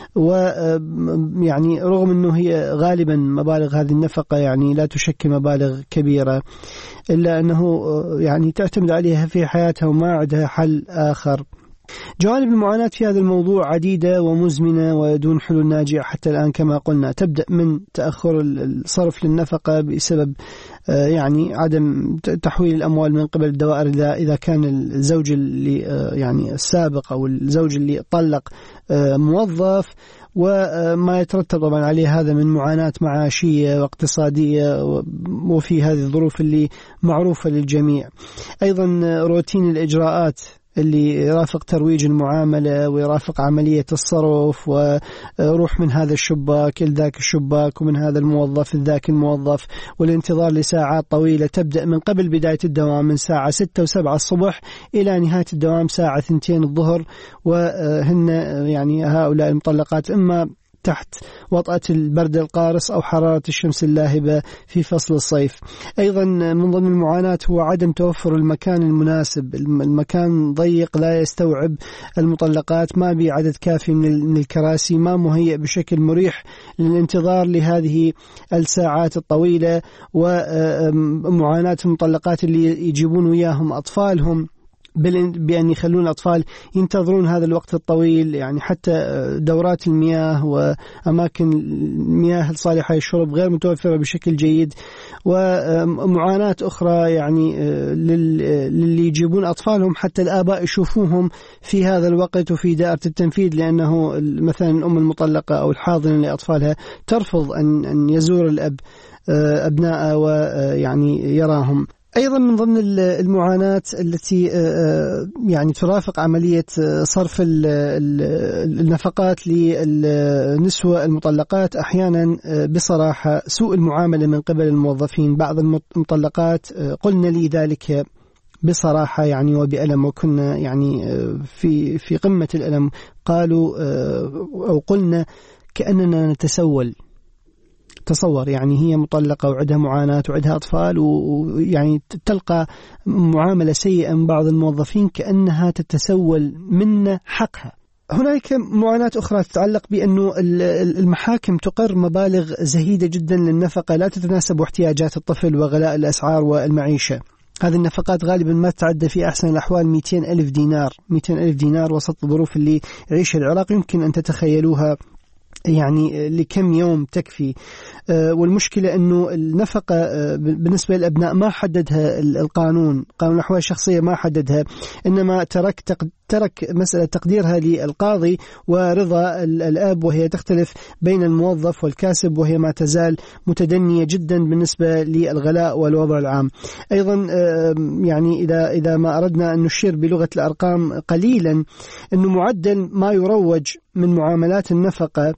ويعني رغم أنه هي غالبا مبالغ هذه النفقة يعني لا تشكل مبالغ كبيرة، إلا أنه يعني تعتمد عليها في حياتها وما عندها حل آخر. جوانب المعاناة في هذا الموضوع عديدة ومزمنة ودون حلول ناجعة حتى الآن كما قلنا. تبدأ من تأخر الصرف للنفقة بسبب يعني عدم تحويل الأموال من قبل الدوائر إذا كان الزوج اللي يعني السابق أو الزوج اللي طلق موظف، وما يترتب طبعا عليه هذا من معاناة معاشية واقتصادية وفي هذه الظروف اللي معروفة للجميع. أيضا روتين الإجراءات اللي يرافق ترويج المعاملة ويرافق عملية الصرف، وروح من هذا الشباك إلى ذاك الشباك ومن هذا الموظف لذاك الموظف، والانتظار لساعات طويلة تبدأ من قبل بداية الدوام من ساعة 6 و7 الصبح إلى نهاية الدوام ساعة 2 الظهر. وهن يعني هؤلاء المطلقات إما تحت وطأة البرد القارس أو حرارة الشمس اللاهبة في فصل الصيف. أيضا من ضمن المعاناة هو عدم توفر المكان المناسب، المكان ضيق لا يستوعب المطلقات، ما بي عدد كافي من الكراسي، ما مهيئ بشكل مريح للانتظار لهذه الساعات الطويلة. ومعاناة المطلقات اللي يجيبون وياهم أطفالهم بأن يخلون الأطفال ينتظرون هذا الوقت الطويل، يعني حتى دورات المياه وأماكن المياه الصالحة للشرب غير متوفرة بشكل جيد. ومعاناة أخرى يعني للي يجيبون أطفالهم حتى الآباء يشوفوهم في هذا الوقت وفي دائرة التنفيذ، لأنه مثلا الأم المطلقة أو الحاضنة لأطفالها ترفض أن يزور الأب أبناءه ويعني يراهم. أيضا من ضمن المعاناة التي يعني ترافق عملية صرف النفقات للنسوة المطلقات أحيانا بصراحة سوء المعاملة من قبل الموظفين. بعض المطلقات قلنا لي ذلك بصراحة يعني وبألم، وكنا يعني في قمة الألم، قالوا أو قلنا كأننا نتسول. تصور يعني هي مطلقة وعندها معاناة وعندها أطفال ويعني تلقى معاملة سيئة من بعض الموظفين كأنها تتسول من حقها. هناك معاناة أخرى تتعلق بأنه المحاكم تقر مبالغ زهيدة جدا للنفقة لا تتناسب احتياجات الطفل وغلاء الأسعار والمعيشة. هذه النفقات غالبا ما تعدى في أحسن الأحوال 200,000 دينار. 200,000 دينار وسط الظروف اللي يعيشها العراق يمكن أن تتخيلوها يعني لكم يوم تكفي. والمشكلة أنه النفقة بالنسبة للأبناء ما حددها القانون، قانون الأحوال الشخصية ما حددها، إنما ترك مسألة تقديرها للقاضي ورضا الأب، وهي تختلف بين الموظف والكاسب، وهي ما تزال متدنية جدا بالنسبة للغلاء والوضع العام. أيضا يعني إذا ما أردنا أن نشير بلغة الأرقام قليلا، أنه معدل ما يروج من معاملات النفقة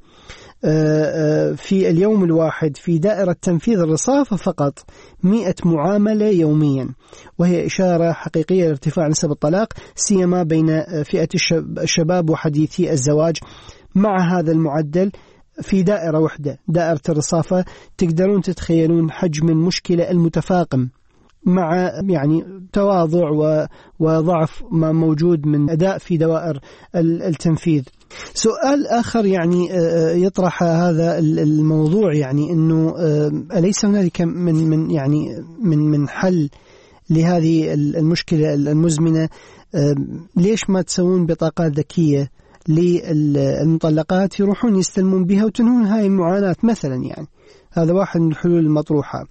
في اليوم الواحد في دائرة تنفيذ الرصافة فقط 100 معاملة يوميا، وهي إشارة حقيقية لارتفاع نسب الطلاق سيما بين فئة الشباب وحديثي الزواج. مع هذا المعدل في دائرة واحدة دائرة الرصافة تقدرون تتخيلون حجم المشكلة المتفاقم مع يعني تواضع وضعف ما موجود من أداء في دوائر التنفيذ. سؤال آخر يعني يطرح هذا الموضوع، يعني أنه أليس هنالك من حل لهذه المشكلة المزمنة؟ ليش ما تسوون بطاقات ذكية للمطلقات يروحون يستلمون بها وتنهون هاي المعاناة مثلا؟ يعني هذا واحد من الحلول المطروحة.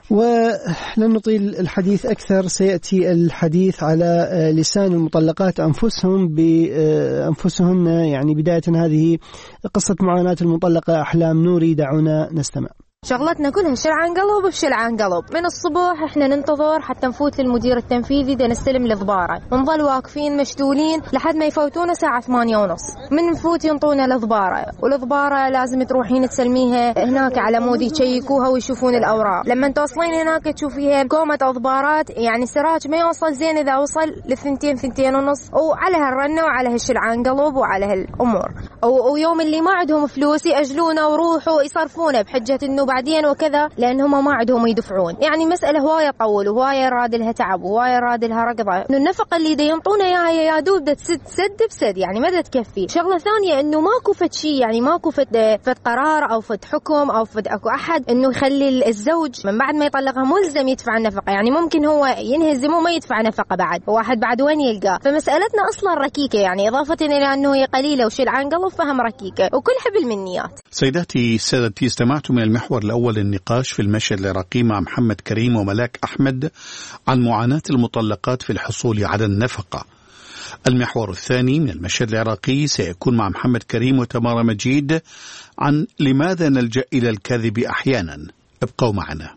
ولن نطيل الحديث أكثر، سيأتي الحديث على لسان المطلقات أنفسهم بأنفسهن. يعني بداية هذه قصة معاناة المطلقة أحلام نوري، دعونا نستمع. شغلتنا كلها شل عن قلب بشل عن قلب. من الصبح احنا ننتظر حتى نفوت للمدير التنفيذي دا نستلم الضبارة، نظل واقفين مشتولين لحد ما يفوتونا ساعة 8:30. من نفوت ينطونا الضبارة، والضبارة لازم تروحين تسلميها هناك على مود يشيكوها ويشوفون الأوراق. لما توصلين هناك تشوفيها كومة أضبارات، يعني السراج ما يوصل زين إذا وصل ل2 2:30، وعلى هالرنة وعلى هالشل عن قلب وعلى هالأمور. ويوم اللي ما عندهم فلوس يأجلونا وروحوا يصرفونا بحجة إنه بعدين وكذا، لأنهم ما عندهم يدفعون. يعني مسألة هواية طول وهواية راد لها تعب وهواية راد لها رقضة. إنه النفقة اللي دا ينطونا إياها يا دوب دا تسد بسد، يعني ما دا تكفي. شغلة ثانية إنه ماكو فد شيء، يعني ماكو فد قرار أو فد حكم أو فد أكو أحد إنه يخلي الزوج من بعد ما يطلقها ملزم يدفع النفقة. يعني ممكن هو ينهزم وما يدفع نفقة بعد، واحد بعد وين يلقاه. فمسألتنا أصلا ركيكة، يعني إضافة إلى أنه هي قليلة وشيل عن قلب فهم ركيكة وكلها بالمنيات. سيداتي سادتي، استمعتم من المحور الأول النقاش في المشهد العراقي مع محمد كريم وملاك أحمد عن معاناة المطلقات في الحصول على النفقة. المحور الثاني من المشهد العراقي سيكون مع محمد كريم وتمارا مجيد عن لماذا نلجأ إلى الكذب أحيانا. ابقوا معنا.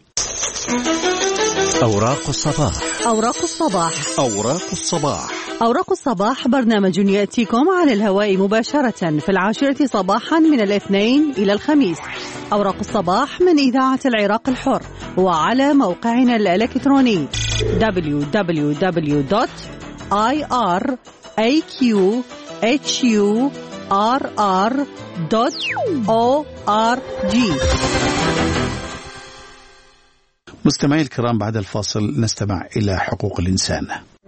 أوراق الصباح. أوراق الصباح. أوراق الصباح. أوراق الصباح برنامج يأتيكم على الهواء مباشرة في 10 صباحا من الاثنين إلى الخميس. أوراق الصباح من إذاعة العراق الحر وعلى موقعنا الإلكتروني www.iraqhurr.org. مستمعي الكرام، بعد الفاصل نستمع إلى حقوق الإنسان.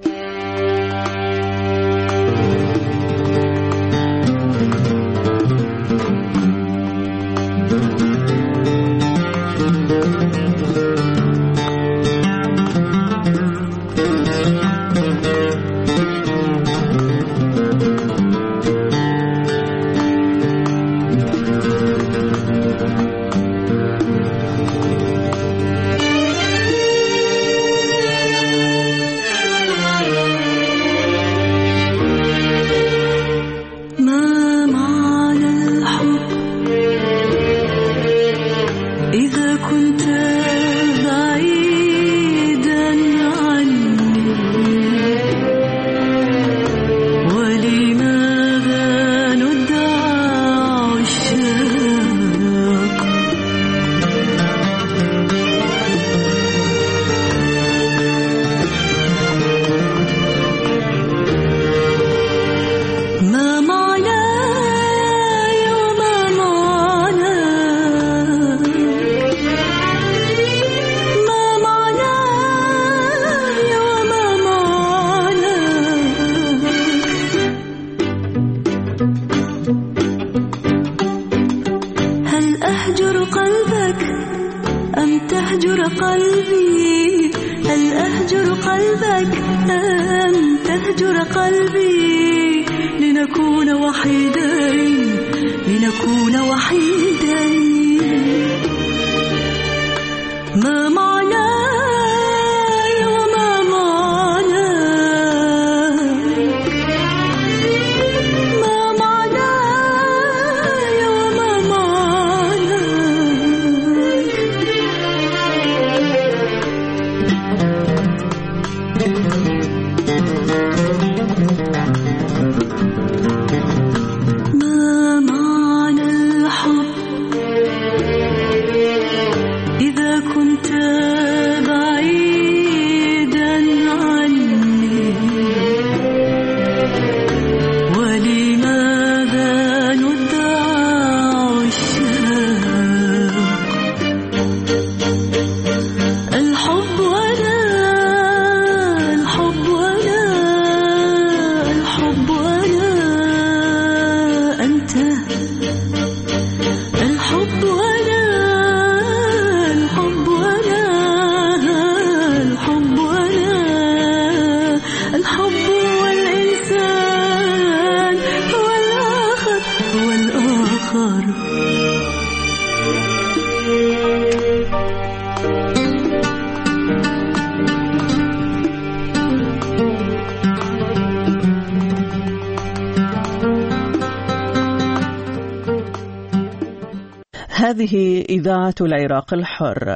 هذه إذاعة العراق الحر.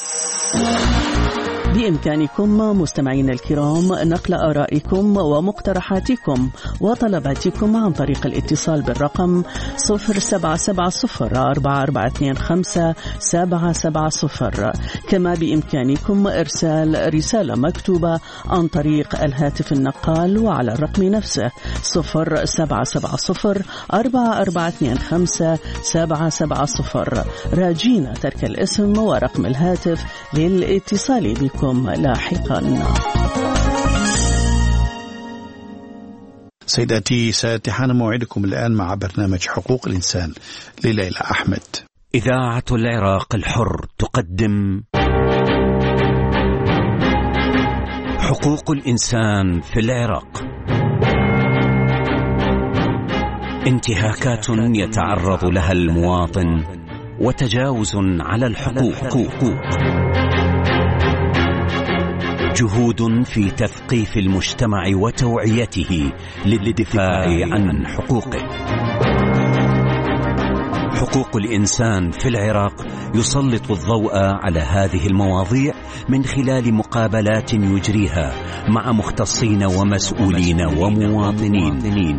بإمكانكم مستمعين الكرام نقل آرائكم ومقترحاتكم وطلباتكم عن طريق الاتصال بالرقم 0770-4425-770. كما بإمكانكم إرسال رسالة مكتوبة عن طريق الهاتف النقال وعلى الرقم نفسه 0770-4425-770. راجين ترك الاسم ورقم الهاتف للاتصال بكم لاحقا. سيداتي سادتي، حان موعدكم الآن مع برنامج حقوق الإنسان لليلى أحمد. إذاعة العراق الحر تقدم حقوق الإنسان في العراق. انتهاكات يتعرض لها المواطن وتجاوز على الحقوق. جهود في تثقيف المجتمع وتوعيته للدفاع عن حقوقه. حقوق الإنسان في العراق يسلط الضوء على هذه المواضيع من خلال مقابلات يجريها مع مختصين ومسؤولين ومواطنين.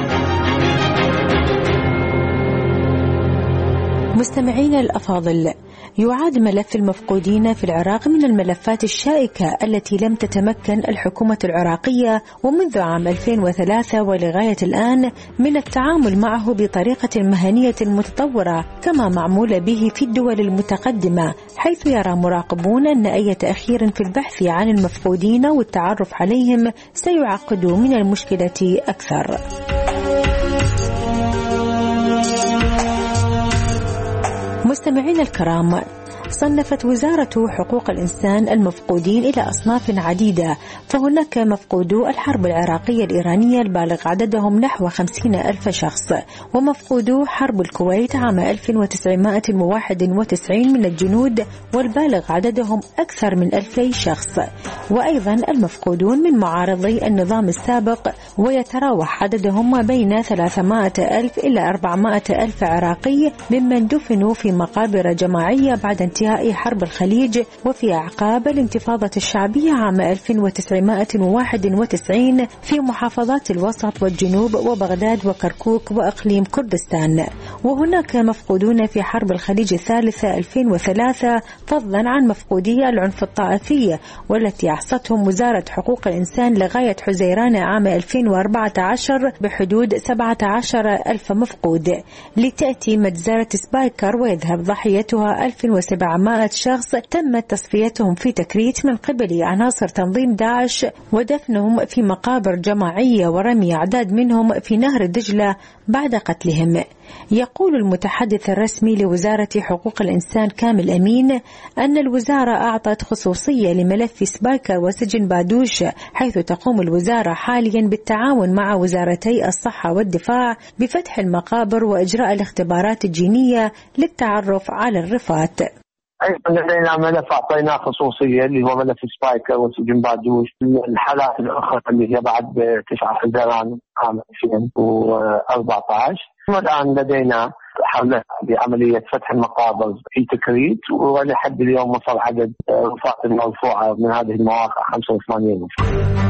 مستمعينا الأفاضل، يعد ملف المفقودين في العراق من الملفات الشائكة التي لم تتمكن الحكومة العراقية ومنذ عام 2003 ولغاية الآن من التعامل معه بطريقة مهنية متطورة كما معمول به في الدول المتقدمة، حيث يرى مراقبون أن أي تأخير في البحث عن المفقودين والتعرف عليهم سيعقد من المشكلة أكثر. مستمعين الكرام، صنفت وزارة حقوق الإنسان المفقودين إلى أصناف عديدة، فهناك مفقودو الحرب العراقية الإيرانية البالغ عددهم نحو 50,000 شخص، ومفقودو حرب الكويت عام 1991 من الجنود والبالغ عددهم أكثر من 2000 شخص، وأيضا المفقودون من معارضي النظام السابق ويتراوح عددهم ما بين 300,000 إلى 400,000 عراقي ممن دفنوا في مقابر جماعية بعد انتهاء حرب الخليج وفي أعقاب الانتفاضة الشعبية عام 1991 في محافظات الوسط والجنوب وبغداد وكركوك وإقليم كردستان. وهناك مفقودون في حرب الخليج الثالثة 2003 فضلا عن مفقودي العنف الطائفي والتي أحصتهم وزارة حقوق الإنسان لغاية حزيران عام 2014 بحدود 17,000 مفقود، لتأتي مجزرة سبايكر ويذهب ضحيتها 1700 شخص تم تصفيتهم في تكريت من قبل عناصر تنظيم داعش ودفنهم في مقابر جماعية ورمي أعداد منهم في نهر دجلة بعد قتلهم. يقول المتحدث الرسمي لوزارة حقوق الإنسان كامل أمين أن الوزارة أعطت خصوصية لملف سبايكر وسجن بادوش، حيث تقوم الوزارة حاليا بالتعاون مع وزارتي الصحة والدفاع بفتح المقابر وإجراء الاختبارات الجينية للتعرف على الرفات. أيضا لدينا ملف أعطيناه خصوصية اللي هو ملف سبايكر وسجن بادوش. الحالات الأخرى اللي هي بعد 9 حزيران عام 2014. والآن لدينا حملة بعملية فتح المقابر في تكريت، ولحد اليوم وصل عدد وفاة المرفوعة من هذه المواقع 85 وفاة.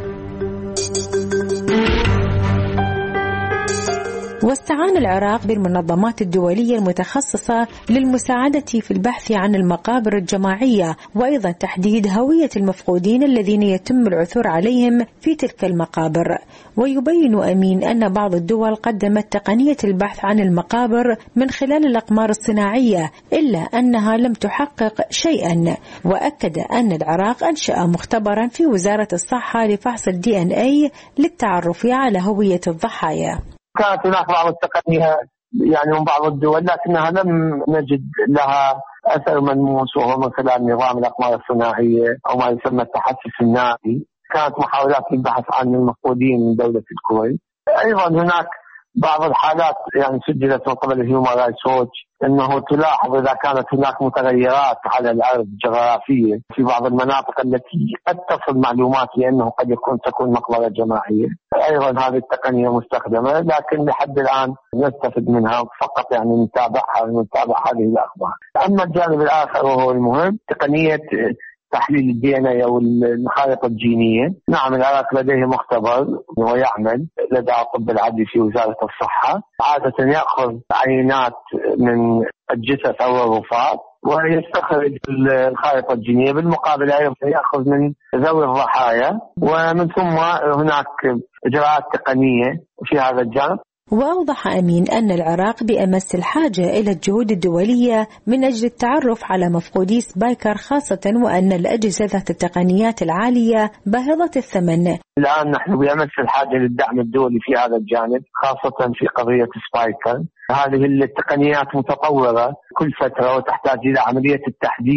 واستعان العراق بالمنظمات الدولية المتخصصة للمساعدة في البحث عن المقابر الجماعية وأيضا تحديد هوية المفقودين الذين يتم العثور عليهم في تلك المقابر. ويبين أمين أن بعض الدول قدمت تقنية البحث عن المقابر من خلال الأقمار الصناعية، إلا أنها لم تحقق شيئا. وأكد أن العراق أنشأ مختبرا في وزارة الصحة لفحص الDNA للتعرف على هوية الضحايا. كانت هناك بعض التقنيات يعني من بعض الدول، لكنها لم نجد لها أثر ملموس، وهو من خلال نظام الأقمار الصناعية أو ما يسمى التحسس النائي. كانت محاولات للبحث عن المفقودين من دولة الكويت. أيضا هناك بعض الحالات يعني سجلت من قبل الهيومن رايتس ووتش أنه تلاحظ إذا كانت هناك متغيرات على الأرض الجغرافية في بعض المناطق التي قد تصل معلومات لأنه قد تكون مقبرة جماعية. أيضا هذه التقنية مستخدمة، لكن لحد الآن نستفد منها فقط، يعني نتابع هذه الأخبار. أما الجانب الآخر وهو المهم، تقنية تحليل الDNA أو الخرائط الجينية. نعم، العراق لديه مختبر ويعمل لدى الطب العدلي في وزارة الصحة. عادة يأخذ عينات من الجثث أو الرفات ويستخرج الخرائط الجينية، بالمقابل أيضا يأخذ من ذوي الضحايا، ومن ثم هناك إجراءات تقنية في هذا الجانب. وأوضح أمين أن العراق بأمس الحاجة إلى الجهود الدولية من أجل التعرف على مفقودي سبايكر خاصة، وأن الأجهزة ذات التقنيات العالية باهظة الثمن. الآن نحن بأمس الحاجة للدعم الدولي في هذا الجانب، خاصة في قضية سبايكر. هذه التقنيات متطورة كل فترة وتحتاج إلى عملية التحديث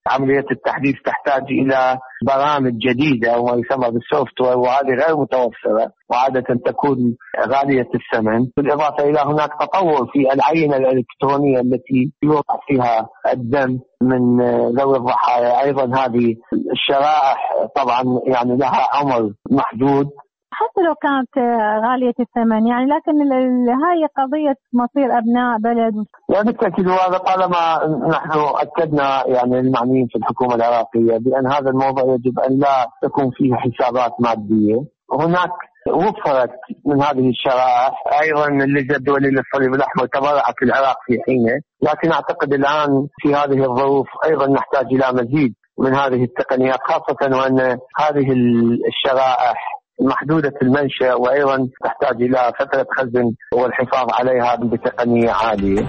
عملية التحديث تحتاج إلى برامج جديدة وما يسمى بالسوفت وير، وهذه غير متوفرة وعادة تكون غالية الثمن. بالإضافة إلى هناك تطور في العينة الإلكترونية التي يوضع فيها الدم من ذوي الضحايا. أيضا هذه الشرائح طبعا يعني لها عمر محدود حتى لو كانت غالية الثمن يعني، لكن هاي قضية مصير أبناء بلد. يعني بالتأكيد هذا طالما نحن أكدنا يعني المعنيين في الحكومة العراقية بأن هذا الموضوع يجب أن لا تكون فيه حسابات مادية. هناك وفرت من هذه الشرائح أيضا اللجنة الدولية للصليب الأحمر تبرعت في العراق في حينه، لكن أعتقد الآن في هذه الظروف أيضا نحتاج إلى مزيد من هذه التقنيات، خاصة وأن هذه الشرائح محدودة المنشأ وأيضا تحتاج إلى فترة خزن والحفاظ عليها بتقنية عالية.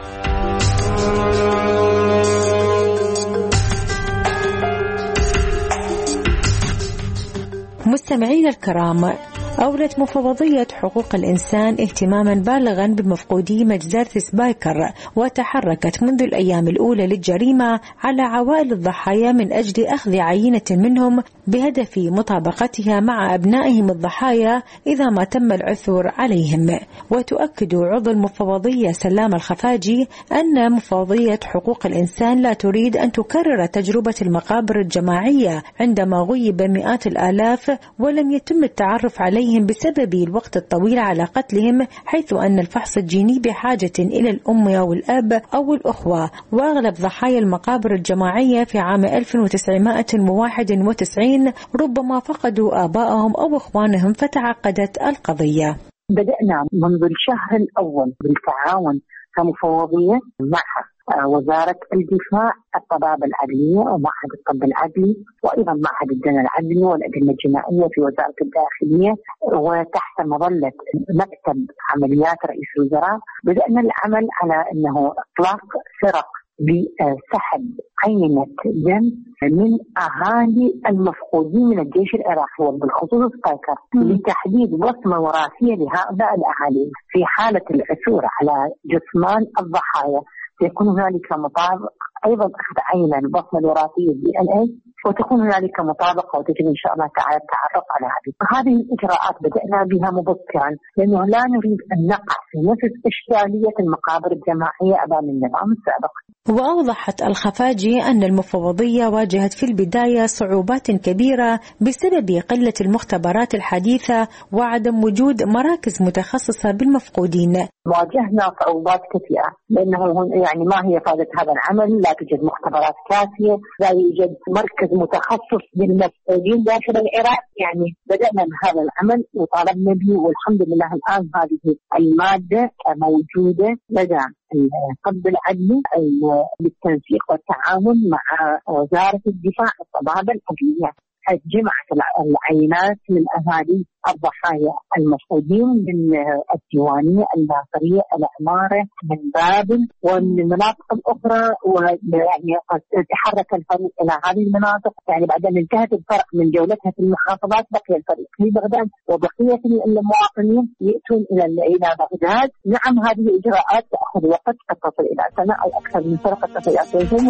مستمعين الكرام، أولت مفوضية حقوق الإنسان اهتماما بالغا بمفقودي مجزرة سبايكر، وتحركت منذ الأيام الأولى للجريمة على عوائل الضحايا من أجل أخذ عينة منهم بهدف مطابقتها مع أبنائهم الضحايا إذا ما تم العثور عليهم. وتؤكد عضو المفوضية سلام الخفاجي أن مفوضية حقوق الإنسان لا تريد أن تكرر تجربة المقابر الجماعية عندما غيب مئات الآلاف ولم يتم التعرف عليهم بسبب الوقت الطويل على قتلهم، حيث أن الفحص الجيني بحاجة إلى الأم أو الأب أو الأخوة. وأغلب ضحايا المقابر الجماعية في عام 1991 ربما فقدوا آبائهم أو إخوانهم، فتعقدت القضية. بدأنا منذ الشهر الأول بالتعاون كمفوضية مع وزارة الدفاع، الطبابة العدلية ومعهد الطب العدلي، وأيضا معهد الدنا العدلي والأجنة الجنائية في وزارة الداخلية، وتحت مظلة مكتب عمليات رئيس الوزراء بدأنا العمل على أنه إطلاق فرق بسحب عينة دم من أهالي المفقودين من الجيش العراقي وبالخصوص سبايكر لتحديد وصمة وراثية لهؤلاء الأهالي. في حالة العثور على جثمان الضحايا سيكون هنالك مطابق أيضا أخذ عينة البصمة الوراثية DNA، وتكون هنالك مطابقة وتجب إن شاء الله تعالى التعرف على هذه الإجراءات. بدأنا بها مبكرا لأنه لا نريد أن نقع في نفس إشكالية المقابر الجماعية أمام النظام السابق. وأوضحت الخفاجي أن المفوضية واجهت في البداية صعوبات كبيرة بسبب قلة المختبرات الحديثة وعدم وجود مراكز متخصصة بالمفقودين. واجهنا صعوبات كثيرة لأنه يعني ما هي فائدة هذا العمل؟ لا توجد مختبرات كافية، لا يوجد مركز متخصص بالمفقودين داخل العراق. يعني بدأنا بهذا العمل وطالبنا به، والحمد لله الآن هذه المادة موجودة لدى الطب العدلي بالتنسيق والتعاون مع وزارة الدفاع الطبابة العدلية. جمعت العينات من أهالي الضحايا المفقودين من الديوانية، الناصرية، العمارة، من بابل ومن المناطق الأخرى، ويعني تحرك الفريق إلى هذه المناطق. يعني بعد أن انتهت الفرق من جولتها في المحافظات بقي الفريق في بغداد، وبقية المواطنين يأتون إلى بغداد. نعم هذه الإجراءات تأخذ وقت قد تصل إلى سنة أو أكثر من سنة، قد تصل إلى سنتين.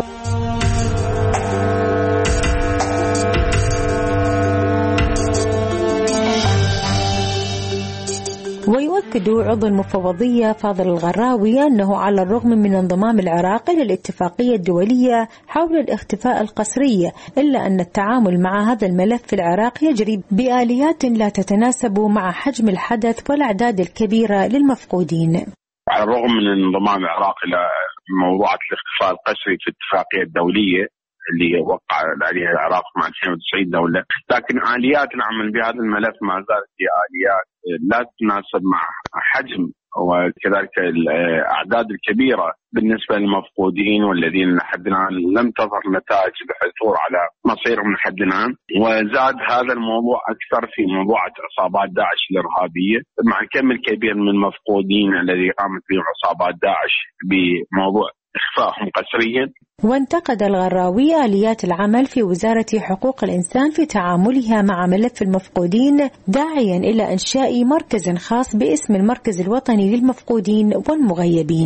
ويؤكد عضو المفوضية فاضل الغراوي أنه على الرغم من انضمام العراق إلى الاتفاقية الدولية حول الاختفاء القسري، إلا أن التعامل مع هذا الملف في العراق يجري بآليات لا تتناسب مع حجم الحدث والأعداد الكبيرة للمفقودين. على الرغم من انضمام العراق إلى موضوعة الاختفاء القسري في الاتفاقية الدولية اللي وقع عليها العراق مع 92 دولة، لكن آليات العمل بهذا الملف ما زالت هي آليات لا تتناسب مع حجم وكذلك الأعداد الكبيرة بالنسبة للمفقودين والذين لحد الآن لم تظهر نتائج العثور على مصيرهم لحد الآن. وزاد هذا الموضوع أكثر في موضوعة عصابات داعش الإرهابية مع الكم الكبير من المفقودين الذي قامت بهم عصابات داعش بموضوع إخفائهم قسريا. وانتقد الغراوي آليات العمل في وزارة حقوق الإنسان في تعاملها مع ملف المفقودين، داعيا إلى إنشاء مركز خاص باسم المركز الوطني للمفقودين والمغيبين.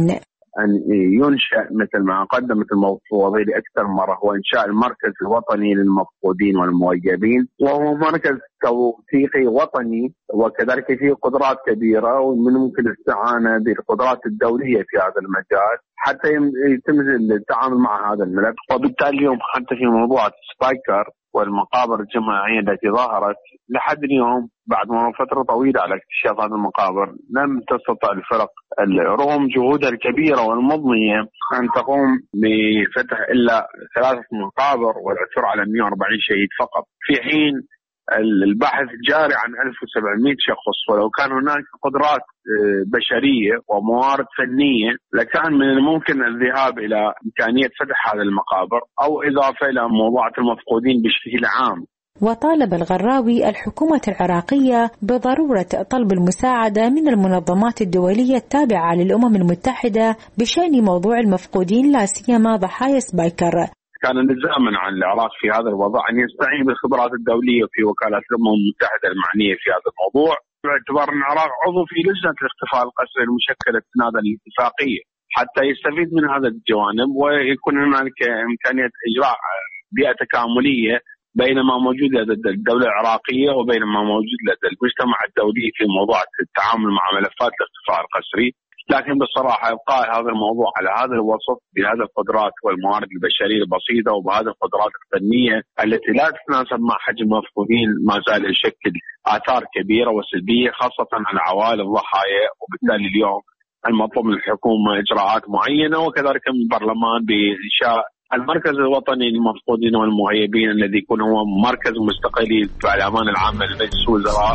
أن ينشأ مثل ما قدمت المفوضية لأكثر مرة، هو إنشاء المركز الوطني للمفقودين والمغيبين، وهو مركز توثيقي وطني، وكذلك فيه قدرات كبيرة ومن ممكن الاستعانة بالقدرات الدولية في هذا المجال حتى يتم التعامل مع هذا الملف. وبالتالي اليوم حتى في موضوع سبايكر والمقابر الجماعية التي ظهرت لحد اليوم بعد فترة طويلة على اكتشاف هذه المقابر، لم تستطع الفرق رغم جهودها الكبيرة والمضنية أن تقوم بفتح إلا 3 مقابر والعثور على 140 شهيد فقط، في حين البحث جاري عن 1700 شخص. ولو كان هناك قدرات بشرية وموارد فنية لكان من الممكن الذهاب إلى إمكانية فتح هذه المقابر أو إضافة إلى موضوعة المفقودين بشكل عام. وطالب الغراوي الحكومة العراقية بضرورة طلب المساعدة من المنظمات الدولية التابعة للأمم المتحدة بشأن موضوع المفقودين لا سيما ضحايا سبايكر. كان لزاما على العراق في هذا الوضع أن يستعين بالخبرات الدولية في وكالة الأمم المتحدة المعنية في هذا الموضوع، باعتبار أن العراق عضو في لجنة الاختفاء القسري المشكلة استنادا للاتفاقية، حتى يستفيد من هذا الجوانب ويكون هناك إمكانية إجراء بيئة تكاملية بين ما موجود لدى الدولة العراقية وبين ما موجود لدى المجتمع الدولي في موضوع التعامل مع ملفات الاختفاء القسري. لكن بصراحة إبقاء هذا الموضوع على هذا الوسط بهذه القدرات والموارد البشرية البسيطة وبهذه القدرات الفنية التي لا تتناسب مع حجم المفقودين ما زال يشكل آثار كبيرة وسلبية خاصة على عوائل الضحايا. وبالتالي اليوم المطلوب من الحكومة إجراءات معينة وكذلك من البرلمان بإنشاء المركز الوطني للمفقودين والمغيبين الذي يكون هو مركز مستقل تبع الأمانة العامة لمجلس الوزراء.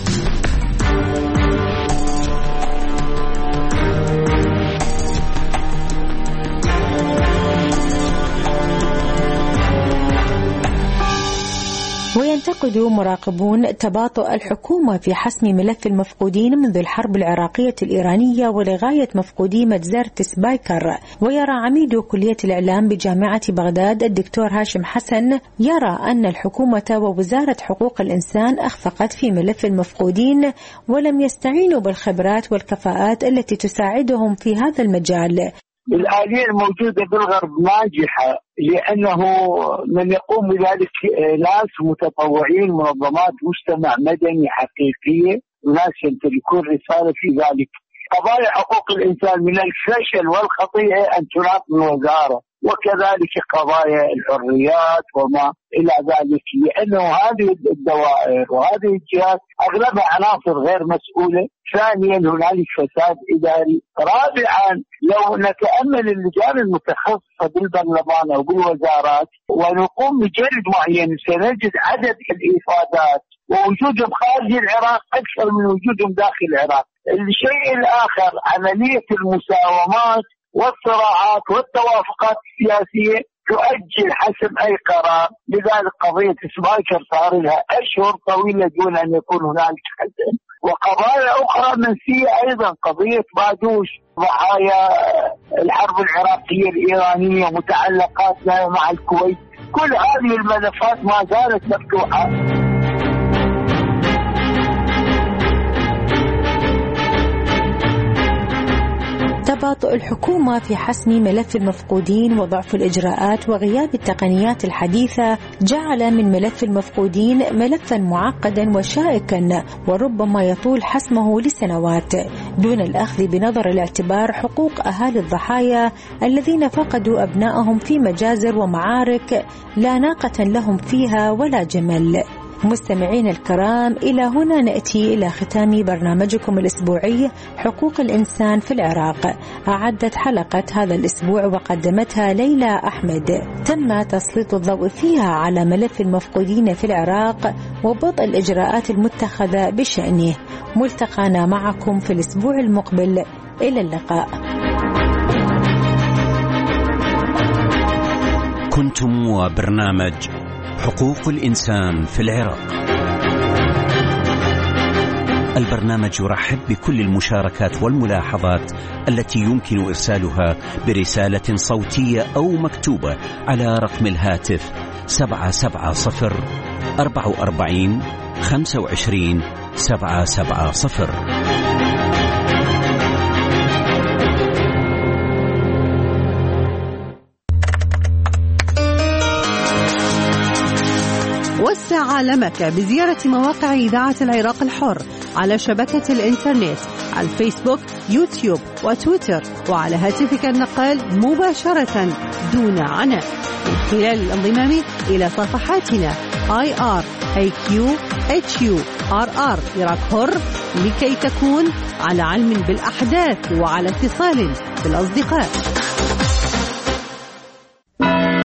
وينتقد مراقبون تباطؤ الحكومة في حسم ملف المفقودين منذ الحرب العراقية الإيرانية ولغاية مفقودي مجزرة سبايكر. ويرى عميد كلية الإعلام بجامعة بغداد الدكتور هاشم حسن يرى أن الحكومة ووزارة حقوق الإنسان أخفقت في ملف المفقودين ولم يستعينوا بالخبرات والكفاءات التي تساعدهم في هذا المجال. الآلية الموجودة بالغرب ناجحة لأنه من يقوم بذلك ناس متطوعين، منظمات مجتمع مدني حقيقية، وناس يمتلكون رسالة في ذلك. قضايا حقوق الإنسان من الفشل والخطيئة أن تناط من وزارة، وكذلك قضايا الحريات وما إلى ذلك، لأنه هذه الدوائر وهذه الجهات أغلبها عناصر غير مسؤولة. ثانيا هنالك فساد إداري. رابعا لو نتأمل اللجان المتخصصة بالبرلمان أو بالوزارات ونقوم بجلد معين سنجد عدد الإفادات ووجودهم خارج العراق أكثر من وجودهم داخل العراق. الشيء الآخر عملية المساومات والصراعات والتوافقات السياسية تؤجل حسم أي قرار. لذلك قضية سبايكر صار لها أشهر طويلة دون أن يكون هنالك حسم. وقضايا أخرى منسية أيضا، قضية بادوش، ضحايا الحرب العراقية الإيرانية، متعلقاتنا مع الكويت، كل هذه الملفات ما زالت مفتوحة. تباطؤ الحكومة في حسم ملف المفقودين وضعف الإجراءات وغياب التقنيات الحديثة جعل من ملف المفقودين ملفا معقدا وشائكا وربما يطول حسمه لسنوات دون الأخذ بنظر الاعتبار حقوق أهالي الضحايا الذين فقدوا أبنائهم في مجازر ومعارك لا ناقة لهم فيها ولا جمل. مستمعين الكرام، إلى هنا نأتي إلى ختام برنامجكم الأسبوعي حقوق الإنسان في العراق. أعدت حلقة هذا الأسبوع وقدمتها ليلى أحمد. تم تسليط الضوء فيها على ملف المفقودين في العراق وبطء الإجراءات المتخذة بشأنه. ملتقانا معكم في الأسبوع المقبل، إلى اللقاء. كنتم وبرنامج حقوق الإنسان في العراق. البرنامج يرحب بكل المشاركات والملاحظات التي يمكن إرسالها برسالة صوتية أو مكتوبة على رقم الهاتف 770 44 25 770. وسع عالمك بزيارة مواقع إذاعة العراق الحر على شبكة الإنترنت على الفيسبوك، يوتيوب وتويتر، وعلى هاتفك النقال مباشرة دون عناء من خلال الانضمام إلى صفحاتنا IRAQ-HURR عراق حر، لكي تكون على علم بالأحداث وعلى اتصال بالأصدقاء.